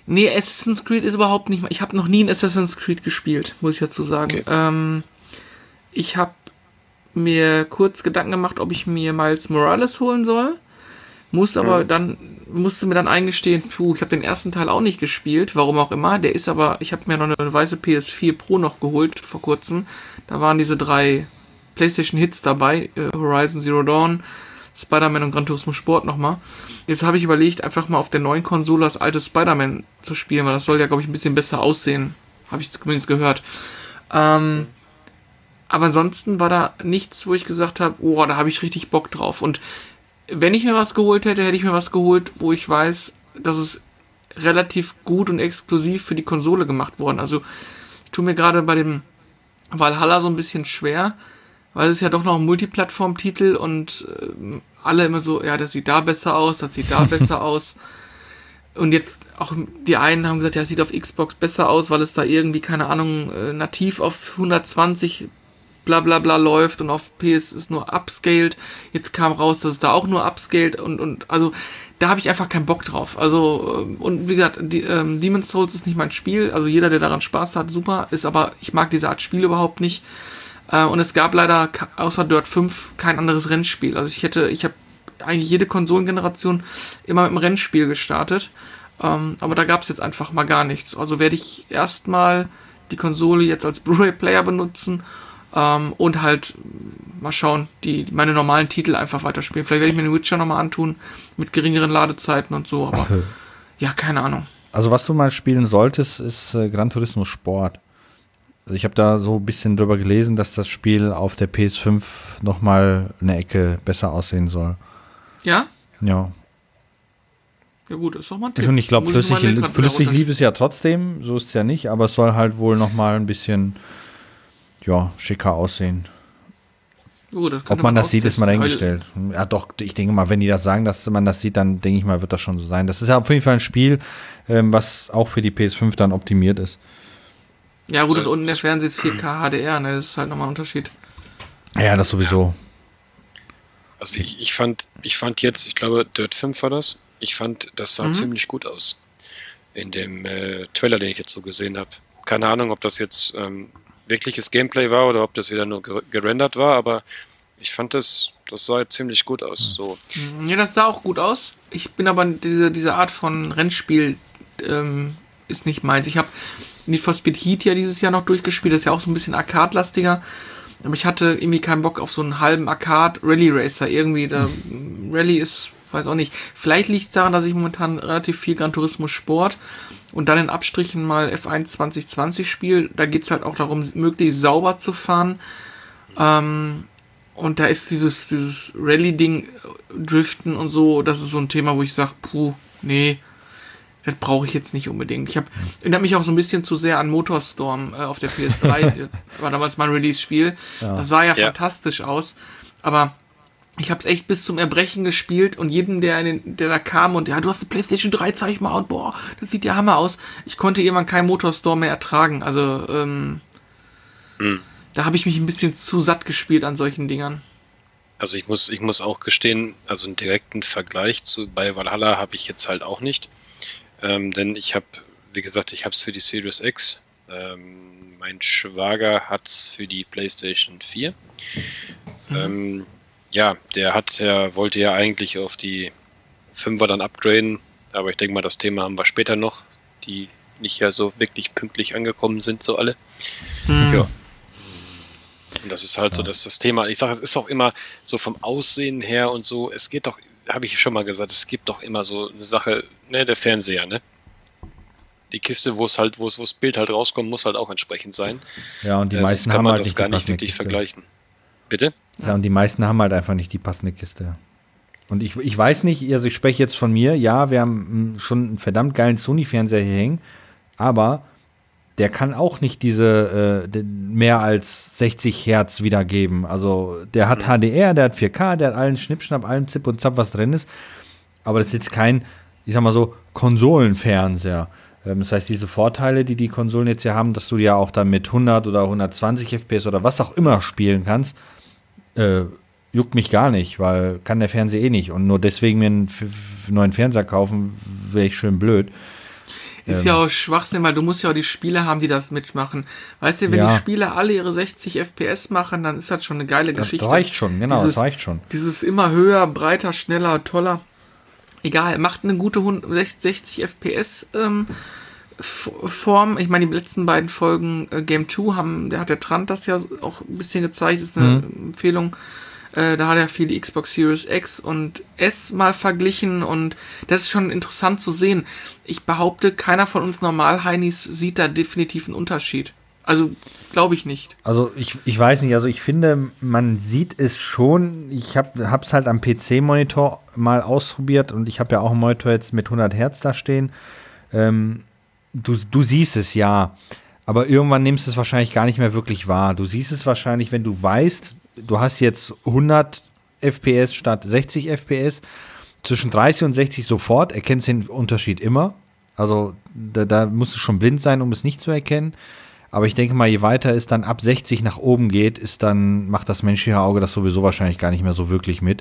Nee, Assassin's Creed ist überhaupt nicht. Ich habe noch nie ein Assassin's Creed gespielt, muss ich dazu sagen. Okay. Ich habe mir kurz Gedanken gemacht, ob ich mir Miles Morales holen soll. Musste mir dann eingestehen, ich habe den ersten Teil auch nicht gespielt, warum auch immer. Der ist aber, ich habe mir noch eine weiße PS4 Pro noch geholt vor kurzem. Da waren diese 3 PlayStation Hits dabei, Horizon Zero Dawn, Spider-Man und Gran Turismo Sport nochmal. Jetzt habe ich überlegt, einfach mal auf der neuen Konsole das alte Spider-Man zu spielen, weil das soll ja, glaube ich, ein bisschen besser aussehen. Habe ich zumindest gehört. Aber ansonsten war da nichts, wo ich gesagt habe, da habe ich richtig Bock drauf. Und wenn ich mir was geholt hätte, hätte ich mir was geholt, wo ich weiß, dass es relativ gut und exklusiv für die Konsole gemacht worden. Also ich tue mir gerade bei dem Valhalla so ein bisschen schwer, weil es ja doch noch ein Multiplattform-Titel und alle immer so, ja, das sieht da besser aus, das sieht da besser aus. Und jetzt auch die einen haben gesagt, ja, es sieht auf Xbox besser aus, weil es da irgendwie, keine Ahnung, nativ auf 120 bla bla bla läuft und auf PS ist nur upscaled. Jetzt kam raus, dass es da auch nur upscaled und also da habe ich einfach keinen Bock drauf. Also und wie gesagt, Demon's Souls ist nicht mein Spiel, also jeder, der daran Spaß hat, super, ist aber, ich mag diese Art Spiel überhaupt nicht. Und es gab leider außer Dirt 5 kein anderes Rennspiel. Also ich habe eigentlich jede Konsolengeneration immer mit einem Rennspiel gestartet. Aber da gab es jetzt einfach mal gar nichts. Also werde ich erstmal die Konsole jetzt als Blu-ray-Player benutzen und halt mal schauen, meine normalen Titel einfach weiterspielen. Vielleicht werde ich mir den Witcher nochmal antun, mit geringeren Ladezeiten und so, aber ja, keine Ahnung. Also was du mal spielen solltest, ist Gran Turismo Sport. Also ich habe da so ein bisschen drüber gelesen, dass das Spiel auf der PS5 nochmal eine Ecke besser aussehen soll. Ja? Ja. Ja gut, das ist doch mal ein Tipp. Und ich glaube, flüssig lief es ja trotzdem, so ist es ja nicht, aber es soll halt wohl nochmal ein bisschen schicker aussehen. Ob man das sieht, ist mal dahingestellt. Ja doch, ich denke mal, wenn die das sagen, dass man das sieht, dann denke ich mal, wird das schon so sein. Das ist ja auf jeden Fall ein Spiel, was auch für die PS5 dann optimiert ist. Ja gut, und unten der Fernseher ist 4K HDR, ne? Das ist halt nochmal ein Unterschied. Ja, das sowieso. Also ich fand jetzt, ich glaube, Dirt 5 war das, ich fand, das sah ziemlich gut aus. In dem Trailer, den ich jetzt so gesehen habe. Keine Ahnung, ob das jetzt wirkliches Gameplay war oder ob das wieder nur gerendert war, aber ich fand das sah ziemlich gut aus. So. Ja, das sah auch gut aus. Ich bin aber diese Art von Rennspiel ist nicht meins. Ich habe Need for Speed Heat ja dieses Jahr noch durchgespielt, das ist ja auch so ein bisschen Arcade-lastiger. Aber ich hatte irgendwie keinen Bock auf so einen halben Arcade-Rally-Racer. Irgendwie, Rally ist, weiß auch nicht. Vielleicht liegt es daran, dass ich momentan relativ viel Gran Turismo Sport und dann in Abstrichen mal F1 2020 spiele. Da geht es halt auch darum, möglichst sauber zu fahren. Und da ist dieses Rally-Ding, Driften und so, das ist so ein Thema, wo ich sage, nee, das brauche ich jetzt nicht unbedingt. Ich erinnere mich auch so ein bisschen zu sehr an Motorstorm auf der PS3. War damals mein Release-Spiel. Ja. Das sah ja fantastisch aus. Aber ich habe es echt bis zum Erbrechen gespielt und jedem, der da kam und du hast eine PlayStation 3, zeig mal und das sieht ja Hammer aus. Ich konnte irgendwann keinen Motorstorm mehr ertragen. Also da habe ich mich ein bisschen zu satt gespielt an solchen Dingern. Also ich muss auch gestehen, also einen direkten Vergleich bei Valhalla habe ich jetzt halt auch nicht. Denn ich habe, wie gesagt, ich habe es für die Series X. Mein Schwager hat es für die PlayStation 4. Der wollte ja eigentlich auf die 5er dann upgraden, aber ich denke mal, das Thema haben wir später noch, die nicht ja so wirklich pünktlich angekommen sind, so alle. Ja. Und das ist halt so, dass das Thema, ich sage, es ist auch immer so vom Aussehen her und so, es geht doch, habe ich schon mal gesagt, es gibt doch immer so eine Sache, ne, der Fernseher, ne? Die Kiste, wo das Bild halt rauskommt, muss halt auch entsprechend sein. Ja, und die meisten kann haben man halt das gar nicht wirklich vergleichen. Bitte? Ja, und die meisten haben halt einfach nicht die passende Kiste. Und ich weiß nicht, also ich spreche jetzt von mir, ja, wir haben schon einen verdammt geilen Sony-Fernseher hier hängen, aber der kann auch nicht diese mehr als 60 Hertz wiedergeben. Also der hat HDR, der hat 4K, der hat allen Schnippschnapp, allen Zip und Zap, was drin ist. Aber das ist jetzt kein, ich sag mal so, Konsolenfernseher. Das heißt, diese Vorteile, die Konsolen jetzt hier haben, dass du ja auch dann mit 100 oder 120 FPS oder was auch immer spielen kannst, juckt mich gar nicht, weil kann der Fernseher eh nicht. Und nur deswegen mir einen neuen Fernseher kaufen, wäre ich schön blöd. Ist ja auch Schwachsinn, weil du musst ja auch die Spiele haben, die das mitmachen. Weißt du, wenn die Spiele alle ihre 60 FPS machen, dann ist das schon eine geile Geschichte. Das reicht schon, genau, das reicht schon. Dieses immer höher, breiter, schneller, toller. Egal, macht eine gute 60 FPS Form. Ich meine, die letzten beiden Folgen Game 2 da hat der Trant das ja auch ein bisschen gezeigt, ist eine Empfehlung. Da hat er viel die Xbox Series X und S mal verglichen und das ist schon interessant zu sehen. Ich behaupte, keiner von uns Normal-Heinis sieht da definitiv einen Unterschied. Also, glaube ich nicht. Also, ich weiß nicht, also ich finde, man sieht es schon. Ich hab's halt am PC-Monitor mal ausprobiert und ich habe ja auch einen Monitor jetzt mit 100 Hertz da stehen. Du siehst es, ja. Aber irgendwann nimmst du es wahrscheinlich gar nicht mehr wirklich wahr. Du siehst es wahrscheinlich, wenn du weißt, du hast jetzt 100 FPS statt 60 FPS. Zwischen 30 und 60 sofort erkennst du den Unterschied immer. Also da musst du schon blind sein, um es nicht zu erkennen. Aber ich denke mal, je weiter es dann ab 60 nach oben geht, macht das menschliche Auge das sowieso wahrscheinlich gar nicht mehr so wirklich mit.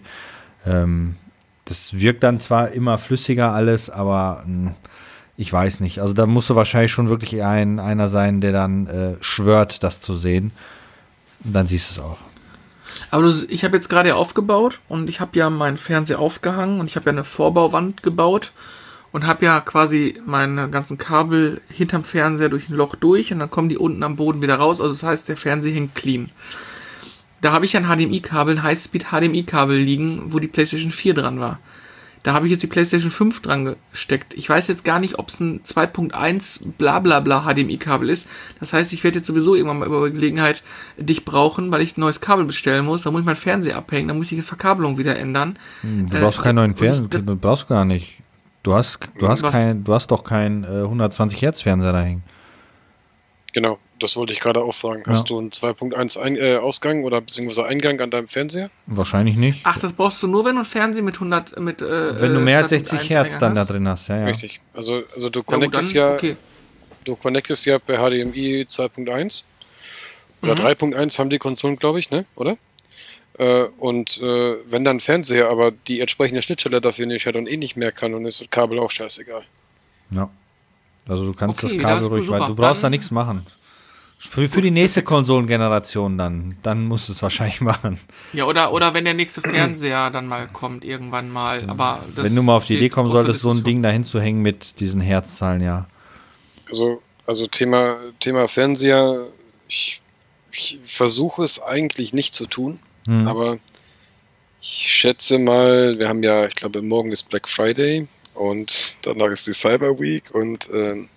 Das wirkt dann zwar immer flüssiger alles, aber ich weiß nicht. Also da musst du wahrscheinlich schon wirklich einer sein, der dann schwört, das zu sehen. Und dann siehst du es auch. Aber ich habe jetzt gerade aufgebaut und ich habe ja meinen Fernseher aufgehangen und ich habe ja eine Vorbauwand gebaut und habe ja quasi meine ganzen Kabel hinterm Fernseher durch ein Loch durch und dann kommen die unten am Boden wieder raus. Also das heißt, der Fernseher hängt clean. Da habe ich ein HDMI-Kabel, ein Highspeed-HDMI-Kabel liegen, wo die PlayStation 4 dran war. Da habe ich jetzt die PlayStation 5 dran gesteckt. Ich weiß jetzt gar nicht, ob es ein 2.1 blablabla HDMI-Kabel ist. Das heißt, ich werde jetzt sowieso irgendwann mal über Gelegenheit dich brauchen, weil ich ein neues Kabel bestellen muss. Da muss ich meinen Fernseher abhängen, dann muss ich die Verkabelung wieder ändern. Du brauchst keinen neuen Fernseher, du brauchst gar nicht. Du hast doch keinen 120 Hertz Fernseher da hängen. Genau, das wollte ich gerade auch fragen. Hast du einen 2.1 Ausgang oder beziehungsweise Eingang an deinem Fernseher? Wahrscheinlich nicht. Ach, das brauchst du nur, wenn du einen Fernseher mit 100 wenn du mehr als 60 Hertz dann da drin hast, ja. Richtig. Also du connectest du connectest ja per HDMI 2.1 oder 3.1 haben die Konsolen, glaube ich, ne? Oder? Und wenn dann Fernseher aber die entsprechende Schnittstelle dafür nicht hat und nicht mehr kann, dann ist das Kabel auch scheißegal. Ja. Also du kannst das das Kabel ist ruhig, super. weil du brauchst da nichts machen. Für die nächste Konsolengeneration dann musst du es wahrscheinlich machen. Ja, oder wenn der nächste Fernseher dann mal kommt, irgendwann mal. Aber wenn du mal auf die Idee kommen solltest, so ein Ding dahin zu hängen mit diesen Herzzahlen, ja. Also Thema Fernseher, ich versuche es eigentlich nicht zu tun, aber ich schätze mal, wir haben ja, ich glaube, morgen ist Black Friday und danach ist die Cyber Week und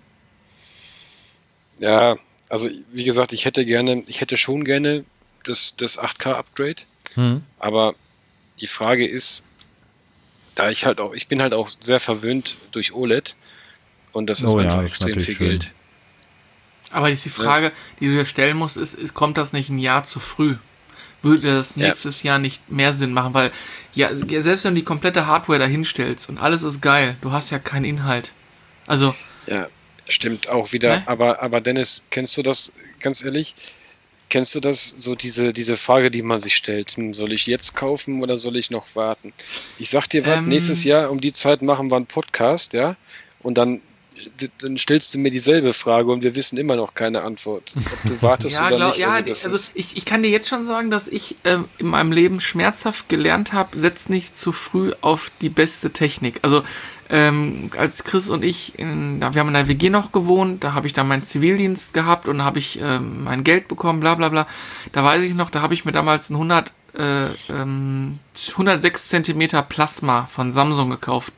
ja, also wie gesagt, ich hätte schon gerne das 8K-Upgrade, aber die Frage ist, ich bin halt auch sehr verwöhnt durch OLED und das ist einfach extrem viel Geld. Aber die Frage, die du dir stellen musst, ist, kommt das nicht ein Jahr zu früh? Würde das nächstes Jahr nicht mehr Sinn machen? Weil, selbst wenn du die komplette Hardware dahinstellst und alles ist geil, du hast ja keinen Inhalt. Also. Ja, stimmt auch wieder. Ne? Aber Dennis, kennst du das, ganz ehrlich, so diese Frage, die man sich stellt? Soll ich jetzt kaufen oder soll ich noch warten? Ich sag dir was, nächstes Jahr um die Zeit machen wir einen Podcast, ja? Und dann stellst du mir dieselbe Frage und wir wissen immer noch keine Antwort. Ob du wartest oder nicht. Also ich kann dir jetzt schon sagen, dass ich in meinem Leben schmerzhaft gelernt habe, setz nicht zu früh auf die beste Technik. Also als Chris und ich, wir haben in der WG noch gewohnt, da habe ich dann meinen Zivildienst gehabt und da habe ich mein Geld bekommen, bla bla bla. Da weiß ich noch, da habe ich mir damals ein 106 Zentimeter Plasma von Samsung gekauft.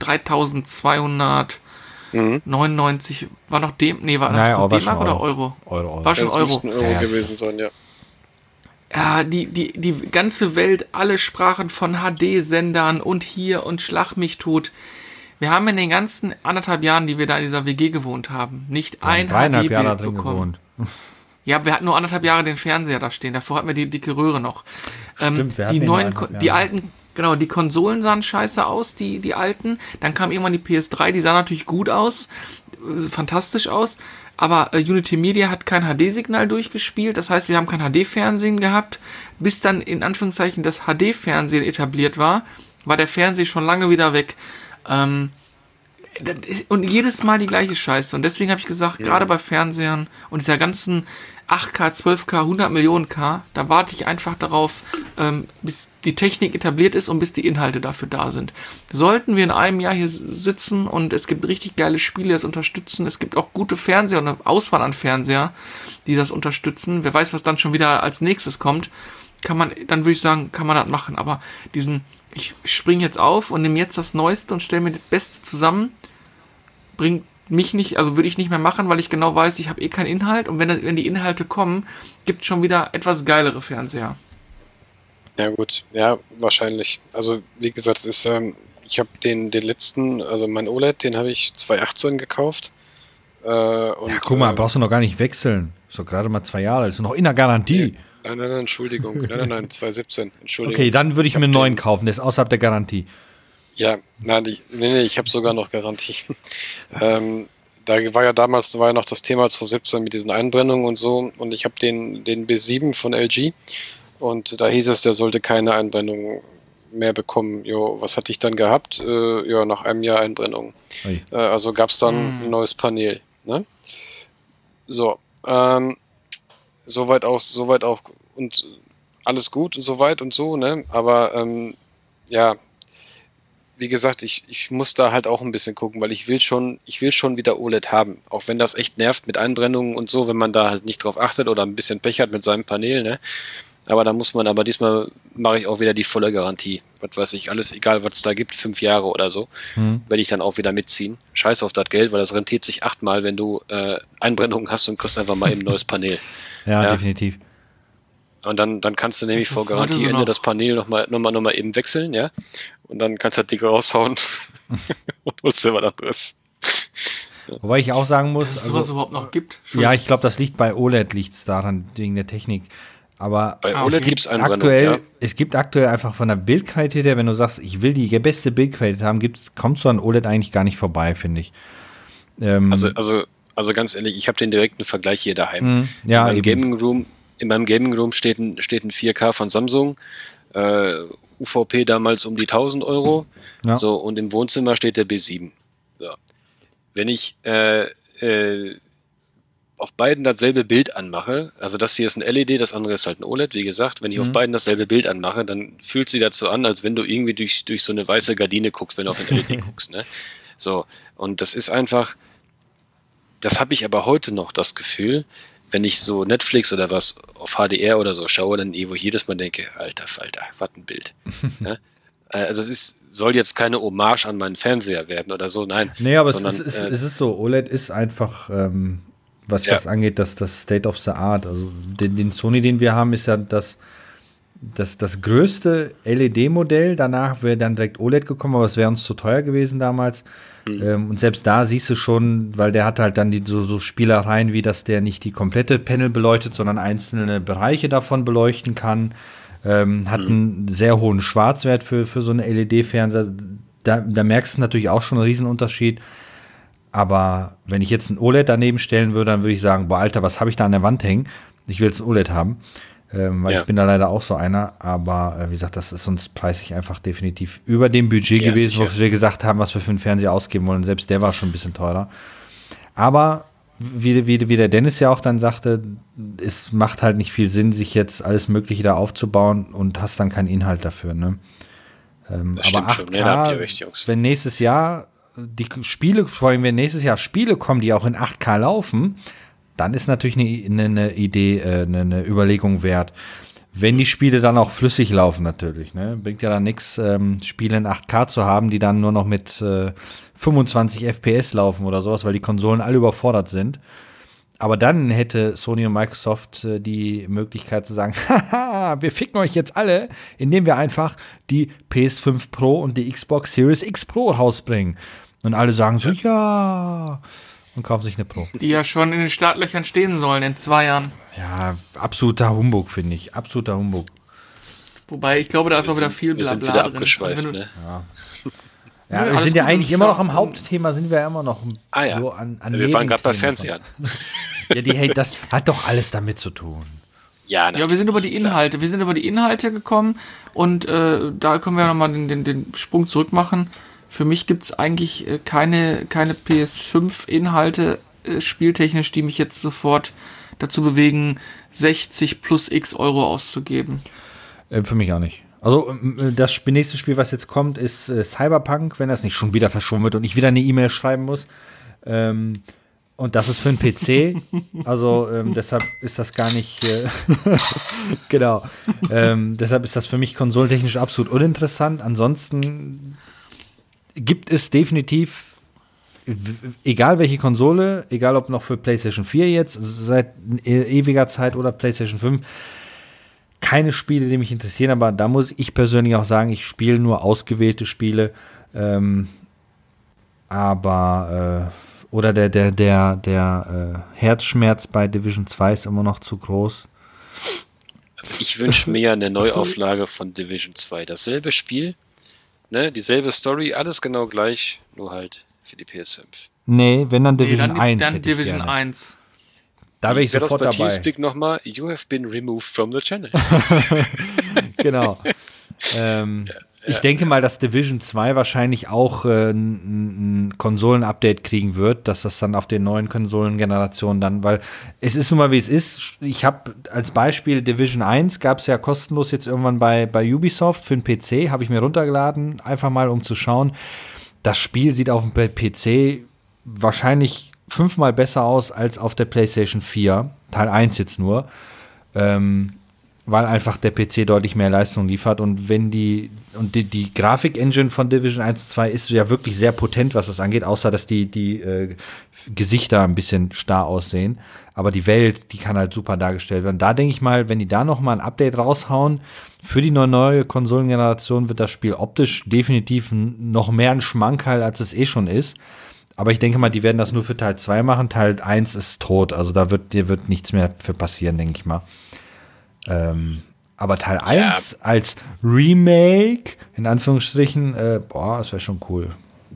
3299 war noch war das so D-Mark oder Euro? Euro. War schon das Euro. Müsste ein Euro gewesen sein, ja. Ja, die ganze Welt, alle sprachen von HD-Sendern und hier und Schlag mich tot. Wir haben in den ganzen 1,5 Jahren, die wir da in dieser WG gewohnt haben, nicht ein HD-Bild bekommen. Ja, wir hatten nur 1,5 Jahre den Fernseher da stehen. Davor hatten wir die dicke Röhre noch. Stimmt, wir hatten die alten, genau, die Konsolen sahen scheiße aus, die alten. Dann kam irgendwann die PS3, die sah natürlich gut aus, fantastisch aus. Aber Unity Media hat kein HD-Signal durchgespielt. Das heißt, wir haben kein HD-Fernsehen gehabt. Bis dann in Anführungszeichen das HD-Fernsehen etabliert war der Fernseher schon lange wieder weg. Und jedes Mal die gleiche Scheiße. Und deswegen habe ich gesagt, gerade bei Fernsehern und dieser ganzen 8K, 12K, 100 Millionen K, da warte ich einfach darauf, bis die Technik etabliert ist und bis die Inhalte dafür da sind. Sollten wir in einem Jahr hier sitzen und es gibt richtig geile Spiele, die das unterstützen, es gibt auch gute Fernseher und eine Auswahl an Fernseher, die das unterstützen, wer weiß, was dann schon wieder als nächstes kommt, dann würde ich sagen, kann man das machen. Aber ich springe jetzt auf und nehme jetzt das Neueste und stelle mir das Beste zusammen, bringt mich nicht, also würde ich nicht mehr machen, weil ich genau weiß, ich habe keinen Inhalt und wenn die Inhalte kommen, gibt es schon wieder etwas geilere Fernseher. Ja gut, ja, wahrscheinlich. Also wie gesagt, es ist, ich habe den letzten, also mein OLED, den habe ich 2018 gekauft. Und, guck mal, brauchst du noch gar nicht wechseln. Ist doch gerade mal 2 Jahre, ist noch in der Garantie. Nein, Entschuldigung. Nein, 2017, Entschuldigung. Okay, dann würde ich mir einen neuen kaufen, der ist außerhalb der Garantie. Ja, nein, ich habe sogar noch Garantie. Da war ja noch das Thema 2017 mit diesen Einbrennungen und so, und ich habe den B7 von LG und da hieß es, der sollte keine Einbrennung mehr bekommen. Jo, was hatte ich dann gehabt? Ja, nach einem Jahr Einbrennung. Also gab es dann ein neues Panel. Ne? So, soweit auch und alles gut und soweit und so, ne? Aber ja, wie gesagt, ich muss da halt auch ein bisschen gucken, weil ich will schon wieder OLED haben. Auch wenn das echt nervt mit Einbrennungen und so, wenn man da halt nicht drauf achtet oder ein bisschen Pech hat mit seinem Panel, ne? Aber diesmal mache ich auch wieder die volle Garantie. Was weiß ich, alles, egal was es da gibt, 5 Jahre oder so, werde ich dann auch wieder mitziehen. Scheiß auf das Geld, weil das rentiert sich 8-mal, wenn du Einbrennungen hast und kriegst einfach mal eben ein neues Panel. Ja, definitiv. Und dann kannst du nämlich vor Garantieende das Panel noch mal eben wechseln, ja. Und dann kannst du das Ding raushauen und holst dir was anderes. Wobei ich auch sagen muss, dass es sowas überhaupt noch gibt. Ja, ich glaube, das liegt bei OLED, liegt's daran, wegen der Technik. Aber bei OLED gibt es Einbrennungen, es gibt aktuell einfach von der Bildqualität her, wenn du sagst, ich will die beste Bildqualität haben, kommst du an OLED eigentlich gar nicht vorbei, finde ich. Also ganz ehrlich, ich habe den direkten Vergleich hier daheim. Ja, in meinem Gaming Room steht ein 4K von Samsung, UVP damals um die 1.000 Euro, so, und im Wohnzimmer steht der B7. So. Wenn ich auf beiden dasselbe Bild anmache, also das hier ist ein LED, das andere ist halt ein OLED, wie gesagt, wenn ich auf beiden dasselbe Bild anmache, dann fühlt sich dazu an, als wenn du irgendwie durch so eine weiße Gardine guckst, wenn du auf ein LED guckst, ne? So, und das ist einfach, das habe ich aber heute noch das Gefühl, wenn ich so Netflix oder was auf HDR oder so schaue, dann wo ich jedes Mal denke, alter Falter, was ein Bild. Ne? Also soll jetzt keine Hommage an meinen Fernseher werden oder so, nein. Nee, aber es ist so, OLED ist einfach, was das angeht, das State of the Art. Also den Sony, den wir haben, ist ja das größte LED-Modell. Danach wäre dann direkt OLED gekommen, aber es wäre uns zu teuer gewesen damals. Und selbst da siehst du schon, weil der hat halt dann so Spielereien, wie dass der nicht die komplette Panel beleuchtet, sondern einzelne Bereiche davon beleuchten kann. Hat einen sehr hohen Schwarzwert für so eine LED-Fernseher. Da merkst du natürlich auch schon einen Riesenunterschied. Aber wenn ich jetzt ein OLED daneben stellen würde, dann würde ich sagen, boah, Alter, was habe ich da an der Wand hängen? Ich will jetzt ein OLED haben. Weil ich bin da leider auch so einer. Aber wie gesagt, das ist uns preislich einfach definitiv über dem Budget gewesen, wo wir gesagt haben, was wir für einen Fernseher ausgeben wollen. Selbst der war schon ein bisschen teurer. Aber wie der Dennis ja auch dann sagte, es macht halt nicht viel Sinn, sich jetzt alles Mögliche da aufzubauen und hast dann keinen Inhalt dafür. Ne? Aber 8K, wenn nächstes Jahr die Spiele, vor allem wenn nächstes Jahr Spiele kommen, die auch in 8K laufen, dann ist natürlich eine Idee, eine Überlegung wert. Wenn die Spiele dann auch flüssig laufen natürlich. Ne? Bringt ja dann nichts, Spiele in 8K zu haben, die dann nur noch mit 25 FPS laufen oder sowas, weil die Konsolen alle überfordert sind. Aber dann hätte Sony und Microsoft die Möglichkeit zu sagen, haha, wir ficken euch jetzt alle, indem wir einfach die PS5 Pro und die Xbox Series X Pro rausbringen. Und alle sagen so, ja, und kaufen sich eine Pro. Die ja schon in den Startlöchern stehen sollen in 2 Jahren. Ja, absoluter Humbug, finde ich. Absoluter Humbug. Wobei, ich glaube, da ist auch wieder viel Blabla drin. Wir sind wieder abgeschweift, ne? Ja, wir sind ja eigentlich immer noch am Hauptthema, sind wir ja immer noch so an wir waren gerade bei Fernsehern. Das hat doch alles damit zu tun. Ja, wir sind über die Inhalte. Wir sind über die Inhalte gekommen und da können wir nochmal den Sprung zurück machen. Für mich gibt es eigentlich keine PS5-Inhalte spieltechnisch, die mich jetzt sofort dazu bewegen, 60 plus x Euro auszugeben. Für mich auch nicht. Also das nächste Spiel, was jetzt kommt, ist Cyberpunk, wenn das nicht schon wieder verschoben wird und ich wieder eine E-Mail schreiben muss. Und das ist für einen PC. Also deshalb ist das gar nicht genau. Deshalb ist das für mich konsolentechnisch absolut uninteressant. Ansonsten gibt es definitiv, egal welche Konsole, egal ob noch für PlayStation 4 jetzt, seit ewiger Zeit oder PlayStation 5, keine Spiele, die mich interessieren, aber da muss ich persönlich auch sagen, ich spiele nur ausgewählte Spiele, oder der Herzschmerz bei Division 2 ist immer noch zu groß. Also ich wünsche mir eine Neuauflage von Division 2. Dasselbe Spiel, ne, dieselbe Story, alles genau gleich, nur halt für die PS5. Nee, wenn dann Division dann 1 dann hätte ich Division gerne. 1. Da wäre ich Wer sofort das bei dabei. Teamspeak nochmal, you have been removed from the channel. Genau. Ich denke mal, dass Division 2 wahrscheinlich auch ein Konsolen-Update kriegen wird, dass das dann auf den neuen Konsolengenerationen dann, weil es ist nun mal wie es ist. Ich habe als Beispiel Division 1 gab es ja kostenlos jetzt irgendwann bei Ubisoft für den PC, habe ich mir runtergeladen, einfach mal um zu schauen. Das Spiel sieht auf dem PC wahrscheinlich 5-mal besser aus als auf der PlayStation 4, Teil 1 jetzt nur, weil einfach der PC deutlich mehr Leistung liefert und wenn die Grafik-Engine von Division 1 und 2 ist ja wirklich sehr potent, was das angeht, außer dass die Gesichter ein bisschen starr aussehen, aber die Welt, die kann halt super dargestellt werden. Da denke ich mal, wenn die da noch mal ein Update raushauen, für die neue Konsolengeneration wird das Spiel optisch definitiv noch mehr ein Schmankerl, als es eh schon ist. Aber ich denke mal, die werden das nur für Teil 2 machen. Teil 1 ist tot. Also da wird nichts mehr für passieren, denke ich mal. Aber Teil 1 als Remake, in Anführungsstrichen, das wäre schon cool.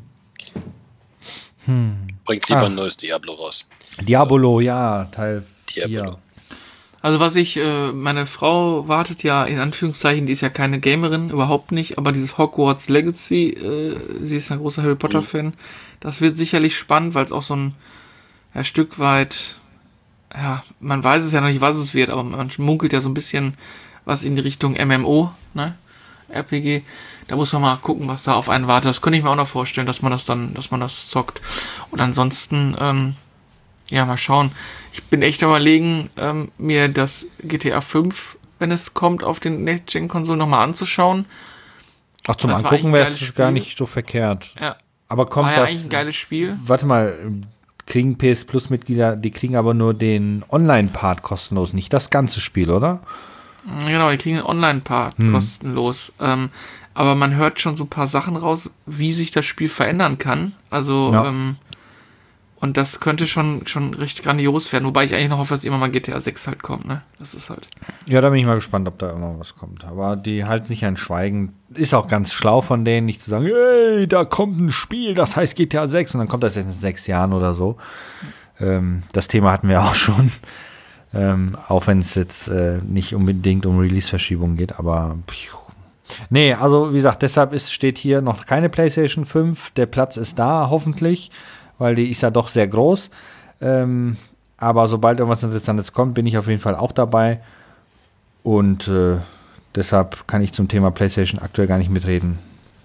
Bringt lieber ein neues Diablo raus. Diablo, ja, Teil 4. Diablo. Also meine Frau wartet ja, in Anführungszeichen, die ist ja keine Gamerin, überhaupt nicht, aber dieses Hogwarts Legacy, sie ist ein großer Harry Potter-Fan, das wird sicherlich spannend, weil es auch so ein Stück weit, ja, man weiß es ja noch nicht, was es wird, aber man munkelt ja so ein bisschen was in die Richtung MMO, ne, RPG, da muss man mal gucken, was da auf einen wartet, das könnte ich mir auch noch vorstellen, dass man das zockt. Und ansonsten, ja, mal schauen. Ich bin echt am Überlegen, mir das GTA 5, wenn es kommt, auf den Next-Gen-Konsolen nochmal anzuschauen. Ach, zum Das war Angucken eigentlich ein wäre geiles es gar Spiel. nicht so verkehrt. Ja, Aber kommt war ja das. eigentlich ein geiles Spiel. Warte mal, kriegen PS Plus-Mitglieder, die kriegen aber nur den Online-Part kostenlos, nicht das ganze Spiel, oder? Genau, die kriegen den Online-Part kostenlos. Aber man hört schon so ein paar Sachen raus, wie sich das Spiel verändern kann. Also, Ja. und das könnte schon recht grandios werden. Wobei ich eigentlich noch hoffe, dass immer mal GTA 6 halt kommt, ne? Das ist halt. Ja, da bin ich mal gespannt, ob da immer was kommt. Aber die halten sich ein Schweigen. Ist auch ganz schlau von denen, nicht zu sagen, hey, da kommt ein Spiel, das heißt GTA 6 und dann kommt das jetzt in 6 Jahren oder so. Das Thema hatten wir auch schon. Auch wenn es jetzt nicht unbedingt um Release-Verschiebung geht, aber nee, also wie gesagt, deshalb steht hier noch keine PlayStation 5. Der Platz ist da, hoffentlich, weil die ist ja doch sehr groß. Aber sobald irgendwas Interessantes kommt, bin ich auf jeden Fall auch dabei. Und deshalb kann ich zum Thema PlayStation aktuell gar nicht mitreden.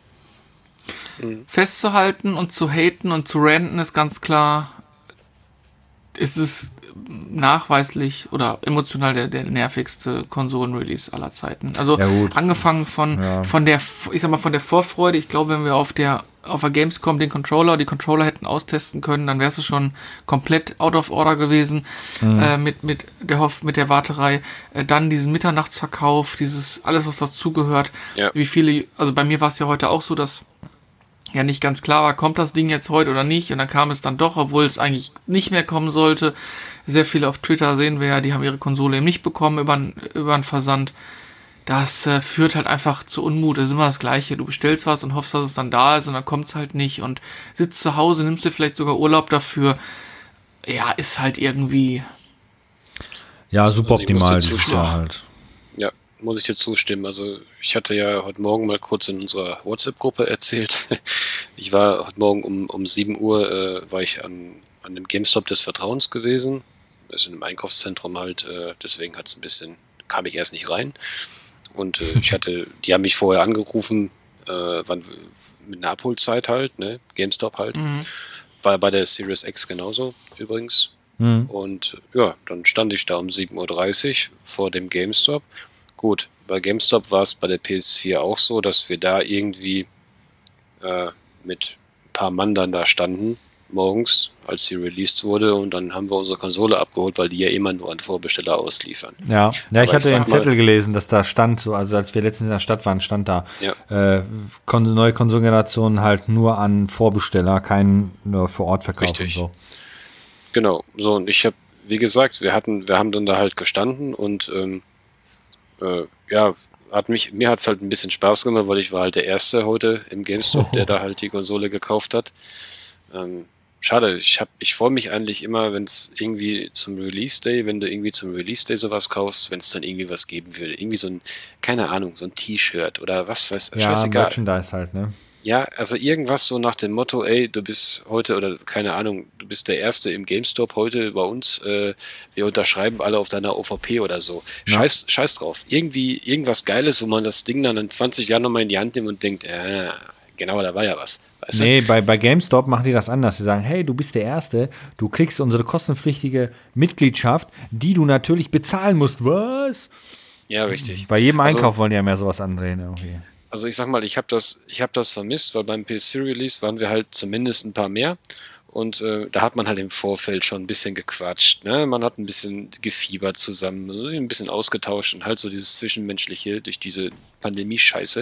Festzuhalten und zu haten und zu ranten ist ganz klar, ist es nachweislich oder emotional der nervigste Konsolen-Release aller Zeiten. Also Ja, gut. angefangen von der, ich sag mal, von der Vorfreude. Ich glaube, wenn wir auf der Gamescom die Controller hätten austesten können, dann wärst du schon komplett out of order gewesen mit der Warterei. Dann diesen Mitternachtsverkauf, dieses alles, was dazugehört. Ja. Wie viele, also bei mir war es ja heute auch so, dass ja nicht ganz klar war, kommt das Ding jetzt heute oder nicht, und dann kam es dann doch, obwohl es eigentlich nicht mehr kommen sollte. Sehr viele auf Twitter sehen wir ja, die haben ihre Konsole eben nicht bekommen über einen Versand. Das führt halt einfach zu Unmut. Das ist immer das Gleiche. Du bestellst was und hoffst, dass es dann da ist, und dann kommt es halt nicht, und sitzt zu Hause, nimmst dir vielleicht sogar Urlaub dafür. Ja, ist halt irgendwie... Ja, Also, suboptimal ich muss dir dieses zustimmen. Jahr halt. Ja, muss ich dir zustimmen. Also ich hatte ja heute Morgen mal kurz in unserer WhatsApp-Gruppe erzählt. Ich war heute Morgen um 7 Uhr war ich an dem GameStop des Vertrauens gewesen. Das ist in einem Einkaufszentrum halt, deswegen kam ich erst nicht rein. Und die haben mich vorher angerufen, mit einer Abholzeit halt, ne? GameStop halt. War bei der Series X genauso übrigens. Und ja, dann stand ich da um 7:30 Uhr vor dem GameStop. Gut, bei GameStop war es bei der PS4 auch so, dass wir da irgendwie mit ein paar Mann dann da standen, morgens, als sie released wurde, und dann haben wir unsere Konsole abgeholt, weil die ja immer nur an Vorbesteller ausliefern. Ja, ich hatte den Zettel gelesen, dass da stand, so, also als wir letztens in der Stadt waren, stand da, neue Konsolengenerationen halt nur an Vorbesteller, kein nur vor Ort verkauft und so. Genau, so, und ich habe, wie gesagt, wir haben dann da halt gestanden und mir hat es halt ein bisschen Spaß gemacht, weil ich war halt der Erste heute im GameStop, der da halt die Konsole gekauft hat. Schade, ich freue mich eigentlich immer, wenn es irgendwie wenn du irgendwie zum Release-Day sowas kaufst, wenn es dann irgendwie was geben würde. Irgendwie so ein, keine Ahnung, so ein T-Shirt oder was weiß, scheißegal. Merchandise halt, ne? Ja, also irgendwas so nach dem Motto, ey, du bist heute, oder keine Ahnung, du bist der Erste im GameStop heute bei uns, wir unterschreiben alle auf deiner OVP oder so. Ja. Scheiß drauf. Irgendwas Geiles, wo man das Ding dann in 20 Jahren nochmal in die Hand nimmt und denkt, genau, da war ja was. Weißt du? Nee, bei GameStop machen die das anders. Die sagen, hey, du bist der Erste, du kriegst unsere kostenpflichtige Mitgliedschaft, die du natürlich bezahlen musst. Was? Ja, richtig. Bei jedem Einkauf wollen die ja mehr sowas andrehen. Okay. Also ich sag mal, ich hab das vermisst, weil beim PS4-Release waren wir halt zumindest ein paar mehr. Und da hat man halt im Vorfeld schon ein bisschen gequatscht. Ne? Man hat ein bisschen gefiebert zusammen, ein bisschen ausgetauscht und halt so dieses Zwischenmenschliche durch diese Pandemie-Scheiße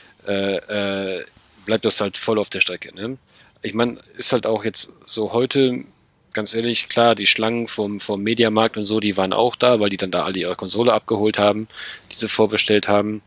bleibt das halt voll auf der Strecke. Ne? Ich meine, ist halt auch jetzt so heute, ganz ehrlich, klar, die Schlangen vom Mediamarkt und so, die waren auch da, weil die dann da alle ihre Konsole abgeholt haben, die sie vorbestellt haben.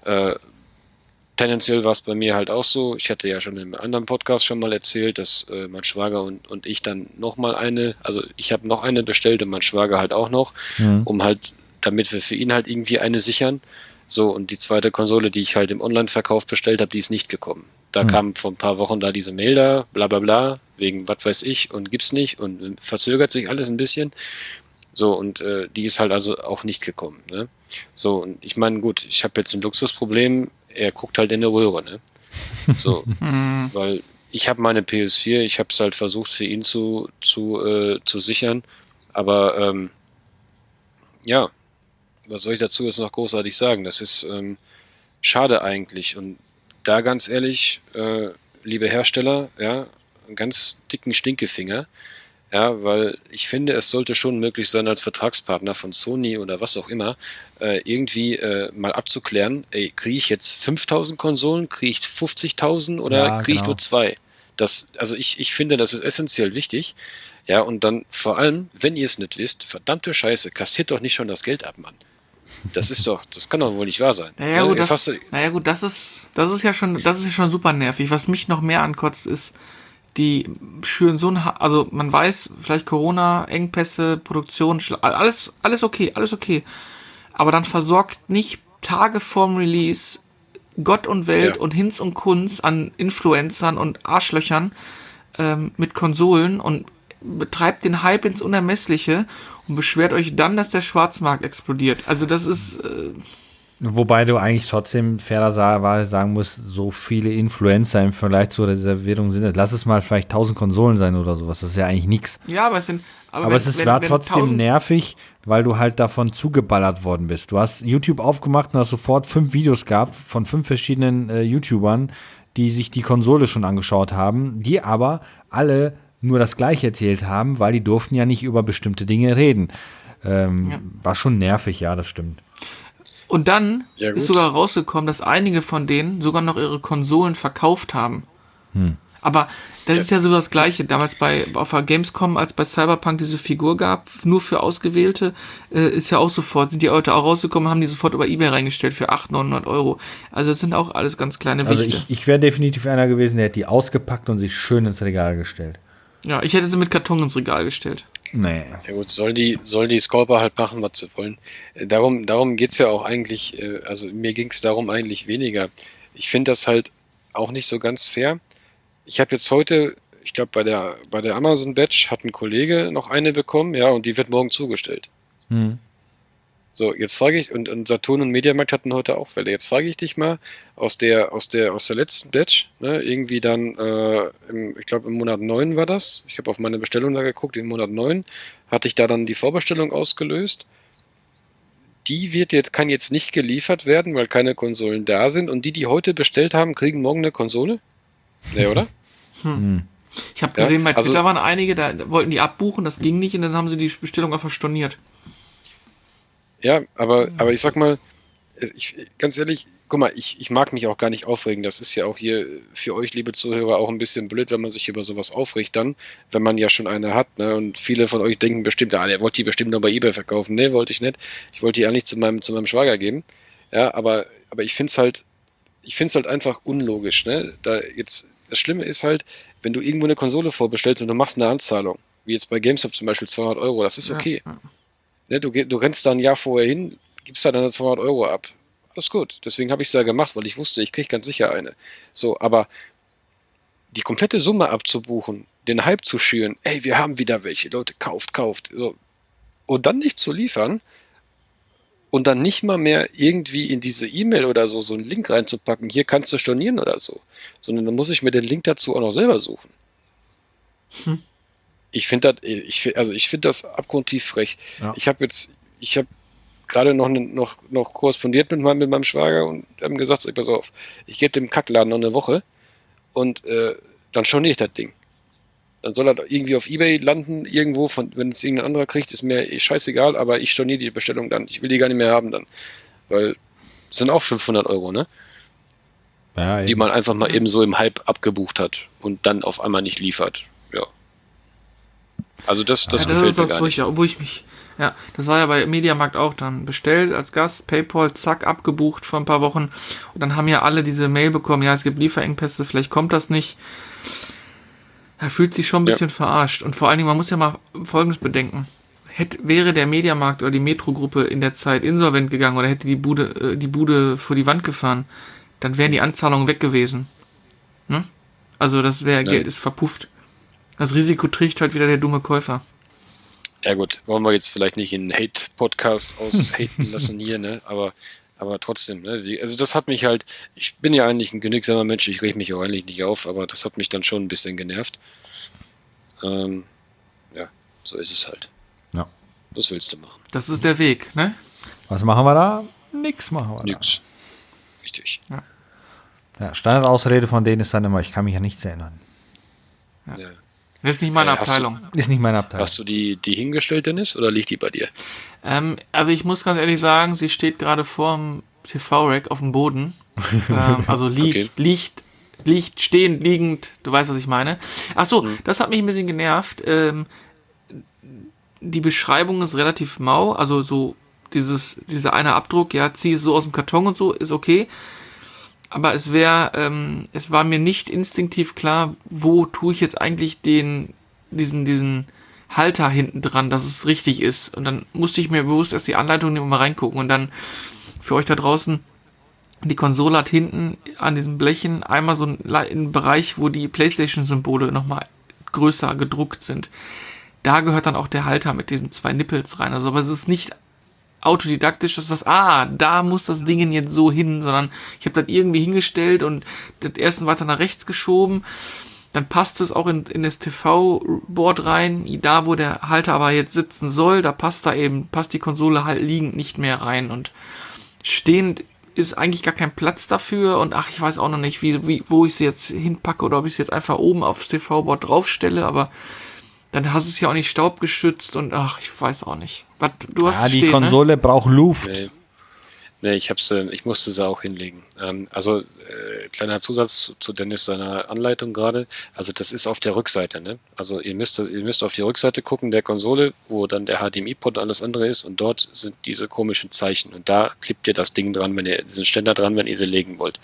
Tendenziell war es bei mir halt auch so. Ich hatte ja schon im anderen Podcast schon mal erzählt, dass mein Schwager und ich dann nochmal ich habe noch eine bestellt und mein Schwager halt auch noch, um halt, damit wir für ihn halt irgendwie eine sichern. So, und die zweite Konsole, die ich halt im Online-Verkauf bestellt habe, die ist nicht gekommen. Da kam vor ein paar Wochen da diese Mail da, bla bla bla, wegen was weiß ich und gibt's nicht und verzögert sich alles ein bisschen. So, und die ist halt also auch nicht gekommen. Ne? So, und ich meine, gut, ich habe jetzt ein Luxusproblem, er guckt halt in der Röhre, ne? So, weil ich habe meine PS4, ich habe es halt versucht für ihn zu sichern, aber ja, was soll ich dazu jetzt noch großartig sagen? Das ist schade eigentlich. Und da ganz ehrlich, liebe Hersteller, ja, einen ganz dicken Stinkefinger, ja, weil ich finde, es sollte schon möglich sein, als Vertragspartner von Sony oder was auch immer, irgendwie mal abzuklären, ey, kriege ich jetzt 5.000 Konsolen, kriege ich 50.000 oder kriege ich nur 2? Also ich finde, das ist essentiell wichtig. Ja, und dann vor allem, wenn ihr es nicht wisst, verdammte Scheiße, kassiert doch nicht schon das Geld ab, Mann. Das kann doch wohl nicht wahr sein. Naja gut, das ist ja schon super nervig. Was mich noch mehr ankotzt, ist, die schüren so also man weiß, vielleicht Corona, Engpässe, Produktion, alles okay. Aber dann versorgt nicht Tage vorm Release Gott und Welt und Hinz und Kunz an Influencern und Arschlöchern mit Konsolen und betreibt den Hype ins Unermessliche und beschwert euch dann, dass der Schwarzmarkt explodiert. Also das ist... Wobei du eigentlich trotzdem fairerweise sagen musst, so viele Influencer im Vergleich zur Reservierung sind. Lass es mal vielleicht 1.000 Konsolen sein oder sowas. Das ist ja eigentlich nichts. Ja, aber es sind... Aber es war trotzdem nervig, weil du halt davon zugeballert worden bist. Du hast YouTube aufgemacht und hast sofort 5 Videos gehabt von 5 verschiedenen YouTubern, die sich die Konsole schon angeschaut haben, die aber alle nur das Gleiche erzählt haben, weil die durften ja nicht über bestimmte Dinge reden. War schon nervig, ja, das stimmt. Und dann ist sogar rausgekommen, dass einige von denen sogar noch ihre Konsolen verkauft haben. Aber das ist ja so das Gleiche. Damals auf der Gamescom, als bei Cyberpunk diese Figur gab, nur für Ausgewählte, ist ja auch sofort, sind die Leute auch rausgekommen, haben die sofort über eBay reingestellt für 800-900 €. Also das sind auch alles ganz kleine Wichte. Also ich wäre definitiv einer gewesen, der hätte die ausgepackt und sich schön ins Regal gestellt. Ja, ich hätte sie mit Karton ins Regal gestellt. Nee. Ja gut, sollen die Scalper halt machen, was sie wollen. Darum geht's ja auch eigentlich, also mir ging's darum eigentlich weniger. Ich finde das halt auch nicht so ganz fair. Ich habe jetzt heute, ich glaube bei der Amazon Batch hat ein Kollege noch eine bekommen, ja, und die wird morgen zugestellt. Hm. So, jetzt frage ich, und Saturn und Mediamarkt hatten heute auch Fälle. Jetzt frage ich dich mal, aus der letzten Batch, ne, irgendwie dann, ich glaube im Monat 9 war das. Ich habe auf meine Bestellung da geguckt, im Monat 9 hatte ich da dann die Vorbestellung ausgelöst. Kann jetzt nicht geliefert werden, weil keine Konsolen da sind. Und die heute bestellt haben, kriegen morgen eine Konsole? Nee, oder? Ich habe Ja, gesehen, bei also- Twitter waren einige, da wollten die abbuchen, das ging nicht und dann haben sie die Bestellung einfach storniert. Ja, aber ich sag mal, ganz ehrlich, guck mal, ich mag mich auch gar nicht aufregen. Das ist ja auch hier für euch, liebe Zuhörer, auch ein bisschen blöd, wenn man sich über sowas aufregt dann, wenn man ja schon eine hat. Ne? Und viele von euch denken bestimmt, der wollte die bestimmt noch bei eBay verkaufen. Nee, wollte ich nicht. Ich wollte die eigentlich zu meinem Schwager geben. Ja, aber ich find's halt einfach unlogisch. Ne? Das Schlimme ist halt, wenn du irgendwo eine Konsole vorbestellst und du machst eine Anzahlung, wie jetzt bei GameStop zum Beispiel 200 Euro, das ist okay. Ja. Ne, du rennst da ein Jahr vorher hin, gibst da deine 200 Euro ab. Alles gut. Deswegen habe ich es ja gemacht, weil ich wusste, ich kriege ganz sicher eine. So, aber die komplette Summe abzubuchen, den Hype zu schüren, ey, wir haben wieder welche, Leute, kauft. So, und dann nicht zu liefern und dann nicht mal mehr irgendwie in diese E-Mail oder so einen Link reinzupacken, hier kannst du stornieren oder so, sondern dann muss ich mir den Link dazu auch noch selber suchen. Ich finde ich finde das abgrundtief frech. Ja. Ich habe gerade noch korrespondiert mit meinem Schwager und haben gesagt, so, pass auf, ich gebe dem Kackladen noch eine Woche und dann storniere ich das Ding. Dann soll er irgendwie auf eBay landen, irgendwo, wenn es irgendein anderer kriegt, ist mir scheißegal, aber ich storniere die Bestellung dann. Ich will die gar nicht mehr haben dann. Weil es sind auch 500 Euro, ne? Ja, Die eben. man einfach mal eben so im Hype abgebucht hat und dann auf einmal nicht liefert. Ja. Also das Das gefällt ist mir das, gar wo nicht. wo ich mich. Ja, das war ja bei Mediamarkt auch dann bestellt als Gast, PayPal, zack, abgebucht vor ein paar Wochen. Und dann haben ja alle diese Mail bekommen, ja, es gibt Lieferengpässe, vielleicht kommt das nicht. Er fühlt sich schon ein bisschen verarscht. Und vor allen Dingen, man muss ja mal Folgendes bedenken. Wäre der Mediamarkt oder die Metro-Gruppe in der Zeit insolvent gegangen oder hätte die Bude vor die Wand gefahren, dann wären die Anzahlungen weg gewesen. Ne? Also das Geld ist verpufft. Das Risiko trägt halt wieder der dumme Käufer. Ja gut, wollen wir jetzt vielleicht nicht in einen Hate-Podcast aushaten lassen hier, ne? Aber trotzdem, ne? Also das hat mich halt, ich bin ja eigentlich ein genügsamer Mensch, ich reg mich auch eigentlich nicht auf, aber das hat mich dann schon ein bisschen genervt. Ja, so ist es halt. Ja. Was willst du machen? Das ist der Weg, ne? Was machen wir da? Nix machen wir Nix. Richtig. da. Ja, Standardausrede von denen ist dann immer, ich kann mich an nichts erinnern. Ja. Das ist nicht meine Hast du- Abteilung. Ist nicht meine Abteilung. Hast du die hingestellt, Dennis, oder liegt die bei dir? Also ich muss ganz ehrlich sagen, sie steht gerade vorm TV-Rack auf dem Boden. Also liegt stehend, liegend, du weißt, was ich meine. Ach so, das hat mich ein bisschen genervt. Die Beschreibung ist relativ mau, also so dieser eine Abdruck, ja, zieh es so aus dem Karton und so, ist okay. Aber es war mir nicht instinktiv klar, wo tue ich jetzt eigentlich diesen Halter hinten dran, dass es richtig ist. Und dann musste ich mir bewusst erst die Anleitung nehmen und mal reingucken. Und dann für euch da draußen, die Konsole hat hinten an diesen Blechen einmal so einen Bereich, wo die PlayStation-Symbole nochmal größer gedruckt sind. Da gehört dann auch der Halter mit diesen 2 Nippels rein. Also, aber es ist nicht autodidaktisch, dass da muss das Ding jetzt so hin, sondern ich habe das irgendwie hingestellt und das erste weiter nach rechts geschoben. Dann passt es auch in das TV-Board rein. Da, wo der Halter aber jetzt sitzen soll, da passt die Konsole halt liegend nicht mehr rein. Und stehend ist eigentlich gar kein Platz dafür. Und ich weiß auch noch nicht, wo ich sie jetzt hinpacke oder ob ich sie jetzt einfach oben aufs TV-Board draufstelle. Aber dann hast du es ja auch nicht staubgeschützt und ich weiß auch nicht. Du hast Ja, es die stehen, Konsole braucht Luft. Nee, ich musste sie auch hinlegen. Kleiner Zusatz zu Dennis seiner Anleitung gerade. Also das ist auf der Rückseite, ne? Also ihr müsst auf die Rückseite gucken der Konsole, wo dann der HDMI-Port und alles andere ist und dort sind diese komischen Zeichen und da klebt ihr das Ding dran, diesen Ständer dran, wenn ihr sie legen wollt.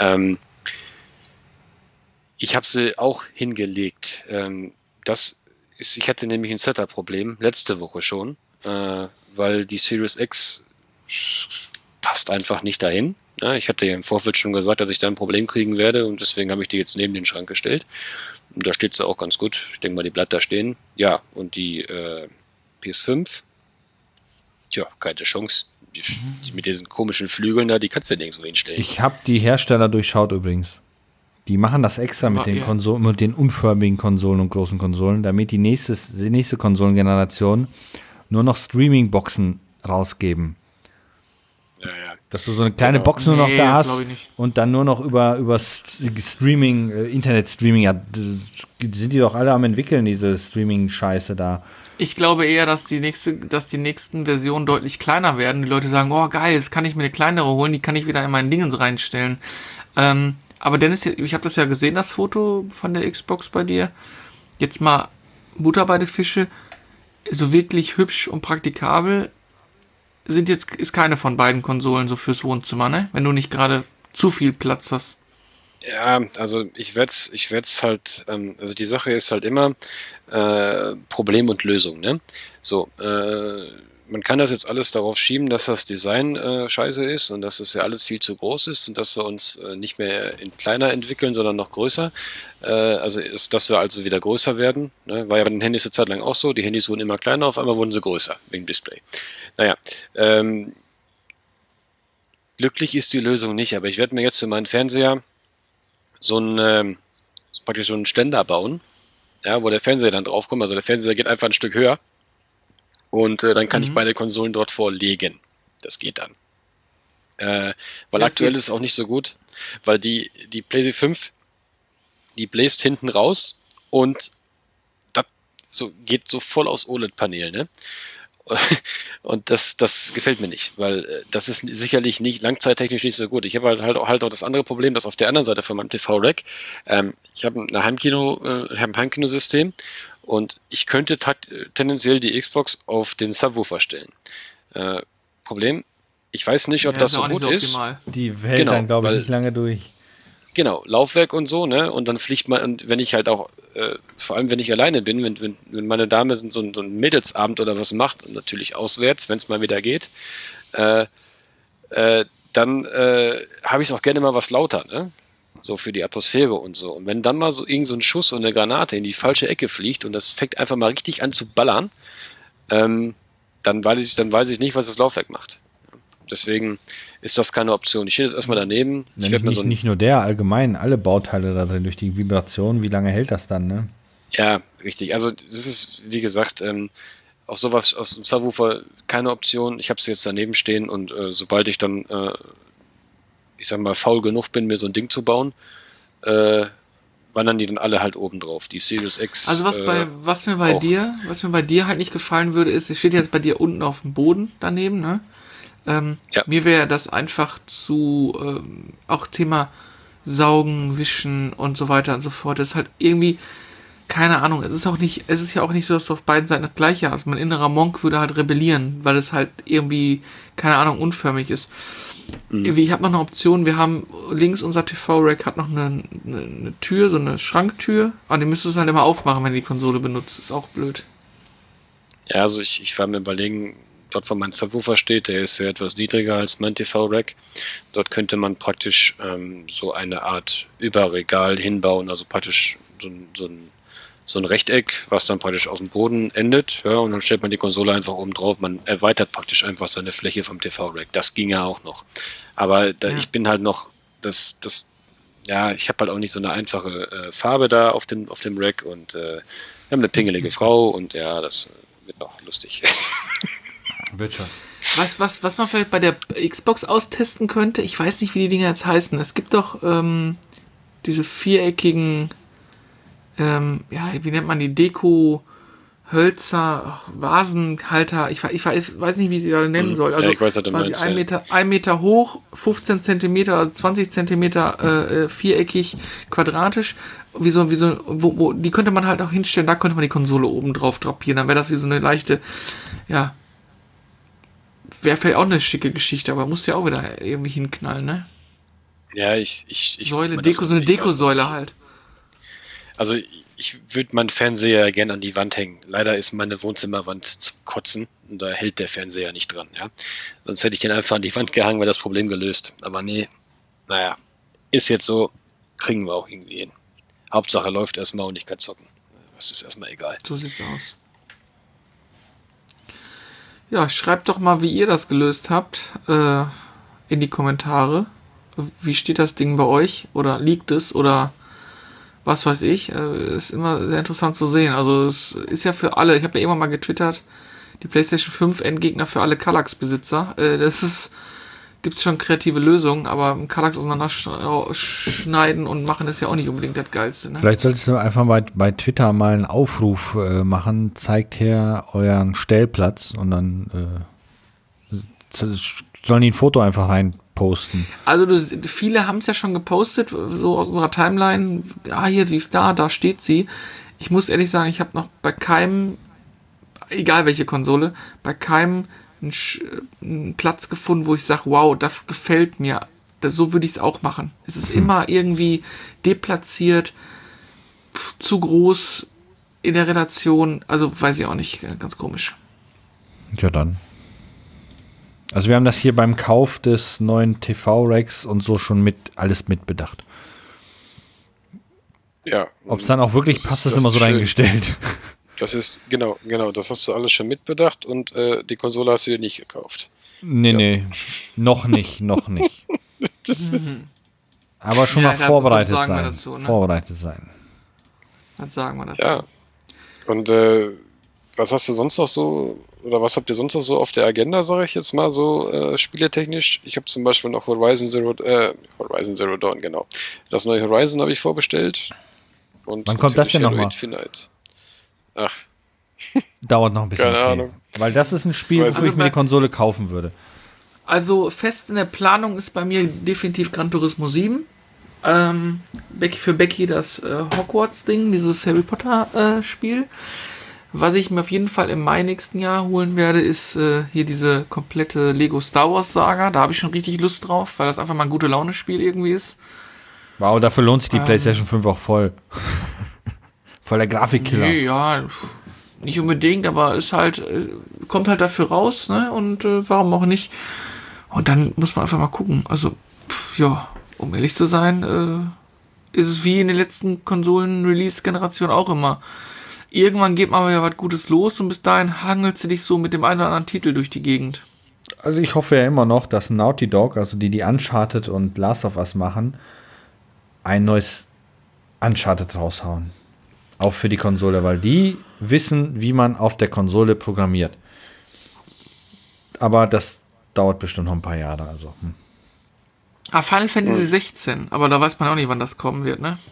Ich habe sie auch hingelegt. Das ich hatte nämlich ein Setup-Problem, letzte Woche schon, weil die Series X passt einfach nicht dahin. Ja, ich hatte ja im Vorfeld schon gesagt, dass ich da ein Problem kriegen werde und deswegen habe ich die jetzt neben den Schrank gestellt. Und da steht sie auch ganz gut. Ich denke mal, die bleibt da stehen. Ja, und die PS5, ja, keine Chance. Die mit diesen komischen Flügeln da, die kannst du ja nirgendwo hinstellen. Ich habe die Hersteller durchschaut übrigens. Die machen das extra mit den Konsolen, mit den unförmigen Konsolen und großen Konsolen, damit die nächste Konsolengeneration nur noch Streaming-Boxen rausgeben. Ja. Dass du so eine kleine Box nur noch da hast und dann nur noch über Streaming, Internet-Streaming, ja, sind die doch alle am entwickeln, diese Streaming-Scheiße da. Ich glaube eher, dass die nächsten Versionen deutlich kleiner werden. Die Leute sagen, oh geil, jetzt kann ich mir eine kleinere holen, die kann ich wieder in meinen Dingens reinstellen. Aber Dennis, ich habe das ja gesehen, das Foto von der Xbox bei dir. Jetzt mal Butter bei den Fische. So wirklich hübsch und praktikabel ist keine von beiden Konsolen so fürs Wohnzimmer, ne? Wenn du nicht gerade zu viel Platz hast. Ja, also ich werd's halt, also die Sache ist halt immer Problem und Lösung, ne? So, man kann das jetzt alles darauf schieben, dass das Design scheiße ist und dass es ja alles viel zu groß ist und dass wir uns nicht mehr in kleiner entwickeln, sondern noch größer. Dass wir also wieder größer werden. Ne? War ja bei den Handys eine Zeit lang auch so. Die Handys wurden immer kleiner, auf einmal wurden sie größer wegen Display. Naja, glücklich ist die Lösung nicht, aber ich werde mir jetzt für meinen Fernseher praktisch so einen Ständer bauen, ja, wo der Fernseher dann draufkommt. Also der Fernseher geht einfach ein Stück höher und dann kann ich beide Konsolen dort vorlegen. Das geht dann. Weil aktuell ist es auch nicht so gut, weil die PlayStation 5, die bläst hinten raus und das geht so voll aus OLED-Panel, ne? Und das gefällt mir nicht, weil das ist sicherlich nicht langzeittechnisch nicht so gut. Ich habe halt auch das andere Problem, dass auf der anderen Seite von meinem TV-Rack, ich habe ein Heimkinosystem und ich könnte tendenziell die Xbox auf den Subwoofer stellen. Problem, ich weiß nicht, ob das so gut ist. Die hält dann, glaube ich, nicht lange durch. Genau, Laufwerk und so, ne? Und dann fliegt man, und wenn ich halt auch, vor allem wenn ich alleine bin, wenn meine Dame so einen Mädelsabend oder was macht, und natürlich auswärts, wenn es mal wieder geht, dann habe ich es auch gerne mal was lauter, ne? So für die Atmosphäre und so. Und wenn dann mal so irgend so ein Schuss und eine Granate in die falsche Ecke fliegt und das fängt einfach mal richtig an zu ballern, dann weiß ich nicht, was das Laufwerk macht. Deswegen ist das keine Option. Ich stehe jetzt erstmal daneben. Nicht nur der, allgemein alle Bauteile da drin durch die Vibration. Wie lange hält das dann, ne? Ja, richtig. Also das ist, wie gesagt, auf sowas aus dem Subwoofer keine Option. Ich habe es jetzt daneben stehen und sobald ich dann, ich sag mal, faul genug bin, mir so ein Ding zu bauen, wandern die dann alle halt oben drauf. Die Series X. Also was mir bei dir halt nicht gefallen würde, ist, es steht jetzt bei dir unten auf dem Boden daneben, ne? Ja. Mir wäre das einfach zu, auch Thema Saugen, Wischen und so weiter und so fort. Das ist halt irgendwie, keine Ahnung, es ist ja auch nicht so, dass du auf beiden Seiten das Gleiche hast. Mein innerer Monk würde halt rebellieren, weil es halt irgendwie, keine Ahnung, unförmig ist. Ich habe noch eine Option, wir haben links, unser TV-Rack hat noch eine Tür, so eine Schranktür, aber die müsstest du halt immer aufmachen, wenn du die Konsole benutzt. Ist auch blöd. Ja, also ich war mir überlegen, dort wo mein Subwoofer steht, der ist ja etwas niedriger als mein TV-Rack. Dort könnte man praktisch so eine Art Überregal hinbauen, also praktisch so ein Rechteck, was dann praktisch auf dem Boden endet, ja, und dann stellt man die Konsole einfach oben drauf. Man erweitert praktisch einfach seine Fläche vom TV-Rack. Das ging ja auch noch. Aber ich bin halt noch, ich habe halt auch nicht so eine einfache Farbe da auf dem Rack und wir haben eine pingelige Frau und ja, das wird noch lustig. Wird schon. Was man vielleicht bei der Xbox austesten könnte, ich weiß nicht, wie die Dinger jetzt heißen. Es gibt doch diese viereckigen, wie nennt man die, Deko-Hölzer, Vasenhalter, ich weiß nicht, wie ich sie gerade nennen soll. Also ich weiß, was du meinst, 1 Meter hoch, 15 Zentimeter, also 20 Zentimeter viereckig, quadratisch. Die könnte man halt auch hinstellen, da könnte man die Konsole oben drauf drapieren. Dann wäre das wie so eine leichte, wäre vielleicht auch eine schicke Geschichte, aber muss ja auch wieder irgendwie hinknallen, ne? Ja, Säule, so eine Dekosäule halt. Also ich würde meinen Fernseher ja gerne an die Wand hängen. Leider ist meine Wohnzimmerwand zum Kotzen und da hält der Fernseher nicht dran. Ja? Sonst hätte ich den einfach an die Wand gehangen, wäre das Problem gelöst. Aber nee, naja, ist jetzt so, kriegen wir auch irgendwie hin. Hauptsache läuft erstmal und ich kann zocken. Das ist erstmal egal. So sieht's aus. Ja, schreibt doch mal, wie ihr das gelöst habt, in die Kommentare. Wie steht das Ding bei euch? Oder liegt es? Oder was weiß ich? Ist immer sehr interessant zu sehen. Also es ist ja für alle, ich habe ja immer mal getwittert, die PlayStation 5 Endgegner für alle Kallax-Besitzer. Gibt's schon kreative Lösungen, aber Kallax auseinanderschneiden und machen ist ja auch nicht unbedingt das Geilste. Ne? Vielleicht solltest du einfach bei Twitter mal einen Aufruf machen, zeigt her euren Stellplatz und dann sollen die ein Foto einfach reinposten. Also viele haben es ja schon gepostet, so aus unserer Timeline. Hier, sie ist da steht sie. Ich muss ehrlich sagen, ich habe noch bei keinem, egal welche Konsole, bei keinem einen Platz gefunden, wo ich sage, wow, das gefällt mir. So würde ich es auch machen. Es ist immer irgendwie deplatziert, zu groß in der Relation. Also weiß ich auch nicht, ganz komisch. Ja, dann. Also wir haben das hier beim Kauf des neuen TV-Racks und so schon alles mitbedacht. Ja. Ob es dann auch wirklich passt, ist immer so reingestellt. Das ist, genau, das hast du alles schon mitbedacht und die Konsole hast du dir nicht gekauft. Nee, noch nicht. Aber schon mal vorbereitet sein. Dazu, ne? Vorbereitet sein. Was sagen wir dazu? Ja. Und was hast du sonst noch so, oder was habt ihr sonst noch so auf der Agenda, sage ich jetzt mal so, spieletechnisch? Ich habe zum Beispiel noch Horizon Zero Dawn, genau. Das neue Horizon habe ich vorbestellt. Und wann kommt das denn nochmal? Infinite. Ach. Dauert noch ein bisschen. Keine Ahnung. Weil das ist ein Spiel, wo ich mir die Konsole kaufen würde. Also fest in der Planung ist bei mir definitiv Gran Turismo 7. Für Becky das Hogwarts-Ding, dieses Harry Potter-Spiel. Was ich mir auf jeden Fall im Mai nächsten Jahr holen werde, ist hier diese komplette Lego Star Wars Saga. Da habe ich schon richtig Lust drauf, weil das einfach mal ein gute Laune-Spiel irgendwie ist. Wow, dafür lohnt sich die PlayStation 5 auch voll. Voll der Grafikkiller. Nee, ja, nicht unbedingt, aber ist halt, kommt halt dafür raus, ne? Und warum auch nicht? Und dann muss man einfach mal gucken. Also, ja, um ehrlich zu sein, ist es wie in den letzten Konsolen-Release-Generationen auch immer. Irgendwann geht mal wieder was Gutes los und bis dahin hangelst du dich so mit dem einen oder anderen Titel durch die Gegend. Also ich hoffe ja immer noch, dass Naughty Dog, also die Uncharted und Last of Us machen, ein neues Uncharted raushauen. Auch für die Konsole, weil die wissen, wie man auf der Konsole programmiert. Aber das dauert bestimmt noch ein paar Jahre. Also. Final Fantasy 16, aber da weiß man auch nicht, wann das kommen wird, ne?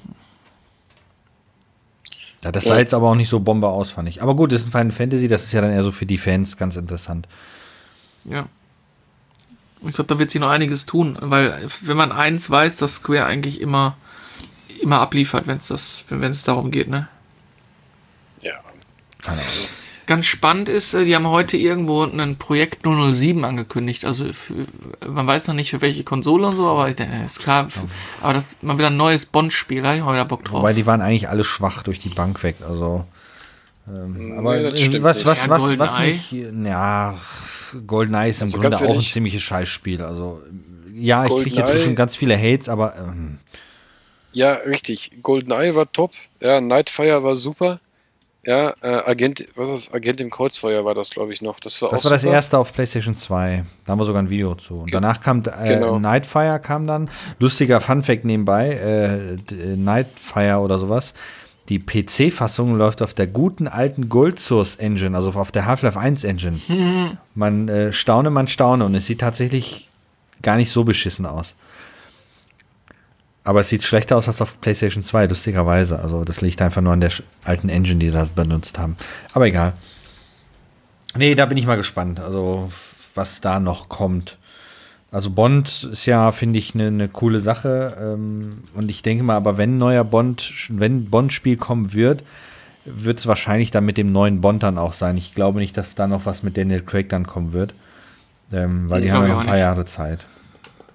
Ja, das sah jetzt aber auch nicht so Bombe aus, fand ich. Aber gut, das ist ein Final Fantasy, das ist ja dann eher so für die Fans ganz interessant. Ja. Ich glaube, da wird sich noch einiges tun, weil wenn man eins weiß, dass Square eigentlich immer abliefert, wenn es darum geht, ne? Ja. Keine Ahnung. Ganz spannend ist, die haben heute irgendwo ein Projekt 007 angekündigt. Also man weiß noch nicht für welche Konsole und so, aber ist klar. Aber das mal wieder ein neues Bond-Spiel, da habe ich heute Bock drauf. Wobei die waren eigentlich alle schwach durch die Bank weg. Also aber das stimmt was GoldenEye? nicht, ja, GoldenEye ist im Also Grunde ganz auch ein ehrlich, ziemliches Scheißspiel. Also ja, ich kriege GoldenEye- jetzt schon ganz viele Hates, aber Ja, richtig. GoldenEye war top. Ja, Nightfire war super. Ja, Agent im Kreuzfeuer war das, glaube ich, noch. Das war das auch war das super. erste auf PlayStation 2. Da haben wir sogar ein Video zu. Und danach kam Genau. Nightfire kam dann. Lustiger Funfact nebenbei, Nightfire oder sowas. Die PC-Fassung läuft auf der guten alten Gold Source Engine, also auf der Half-Life 1 Engine. Man staune. Und es sieht tatsächlich gar nicht so beschissen aus. Aber es sieht schlechter aus als auf PlayStation 2, lustigerweise. Also das liegt einfach nur an der alten Engine, die sie da benutzt haben. Aber egal. Nee, da bin ich mal gespannt, also was da noch kommt. Also Bond ist ja, finde ich, eine coole Sache. Und ich denke mal, aber wenn ein Bond-Spiel kommen wird es wahrscheinlich dann mit dem neuen Bond dann auch sein. Ich glaube nicht, dass da noch was mit Daniel Craig dann kommen wird. Weil die haben ja noch ein paar Jahre Zeit.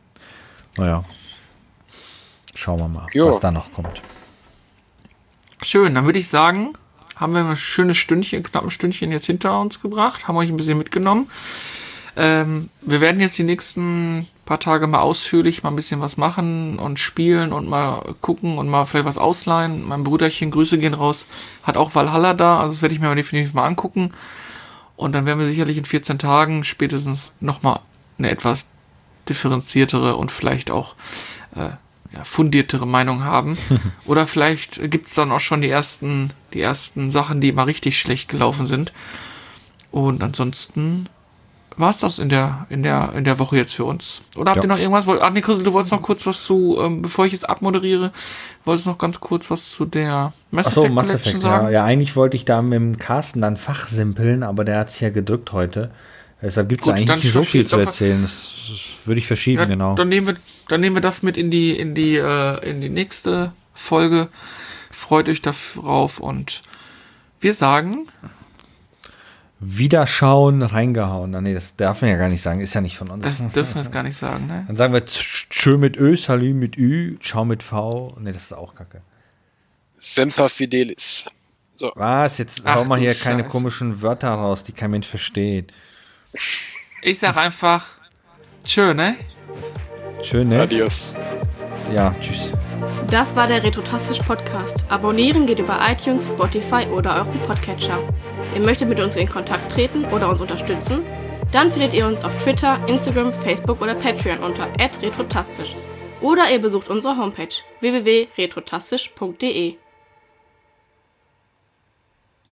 Naja. Schauen wir mal, was da noch kommt. schön. Dann würde ich sagen, haben wir ein schönes Stündchen, knapp ein Stündchen jetzt hinter uns gebracht, haben euch ein bisschen mitgenommen. Wir werden jetzt die nächsten paar Tage mal ausführlich mal ein bisschen was machen und spielen und mal gucken und mal vielleicht was ausleihen. Mein Brüderchen, Grüße gehen raus, hat auch Valhalla da, also das werde ich mir definitiv mal angucken. Und dann werden wir sicherlich in 14 Tagen spätestens nochmal eine etwas differenziertere und vielleicht auch fundiertere Meinung haben. Oder vielleicht gibt es dann auch schon die ersten Sachen, die mal richtig schlecht gelaufen sind. Und ansonsten war es das in der Woche jetzt für uns. Oder habt ihr noch irgendwas? Nico, du wolltest noch kurz was zu, bevor ich es abmoderiere, wolltest noch ganz kurz was zu der Mass Effect Collection sagen? Ja, eigentlich wollte ich da mit dem Carsten dann fachsimpeln, aber der hat sich ja gedrückt heute. Deshalb gibt es eigentlich nicht so viel zu erzählen. Das würde ich verschieben, genau. Dann nehmen wir das mit in die nächste Folge. Freut euch darauf und wir sagen Wiederschauen, reingehauen. Nee, das darf man ja gar nicht sagen. Ist ja nicht von uns. Das dürfen wir jetzt gar nicht sagen, ne? Dann sagen wir Tschö mit Ö, Salü mit Ü, Ciao mit V. Nee, das ist auch kacke. Semper Fidelis. So. Was? Jetzt hau mal hier keine Scheiße. komischen Wörter raus, die kein Mensch versteht. Ich sag einfach Tschö, ne? Schön, ne? Adios. Ja, tschüss. Das war der Retrotastisch Podcast. Abonnieren geht über iTunes, Spotify oder euren Podcatcher. Ihr möchtet mit uns in Kontakt treten oder uns unterstützen? Dann findet ihr uns auf Twitter, Instagram, Facebook oder Patreon unter @retrotastisch. Oder ihr besucht unsere Homepage www.retrotastisch.de.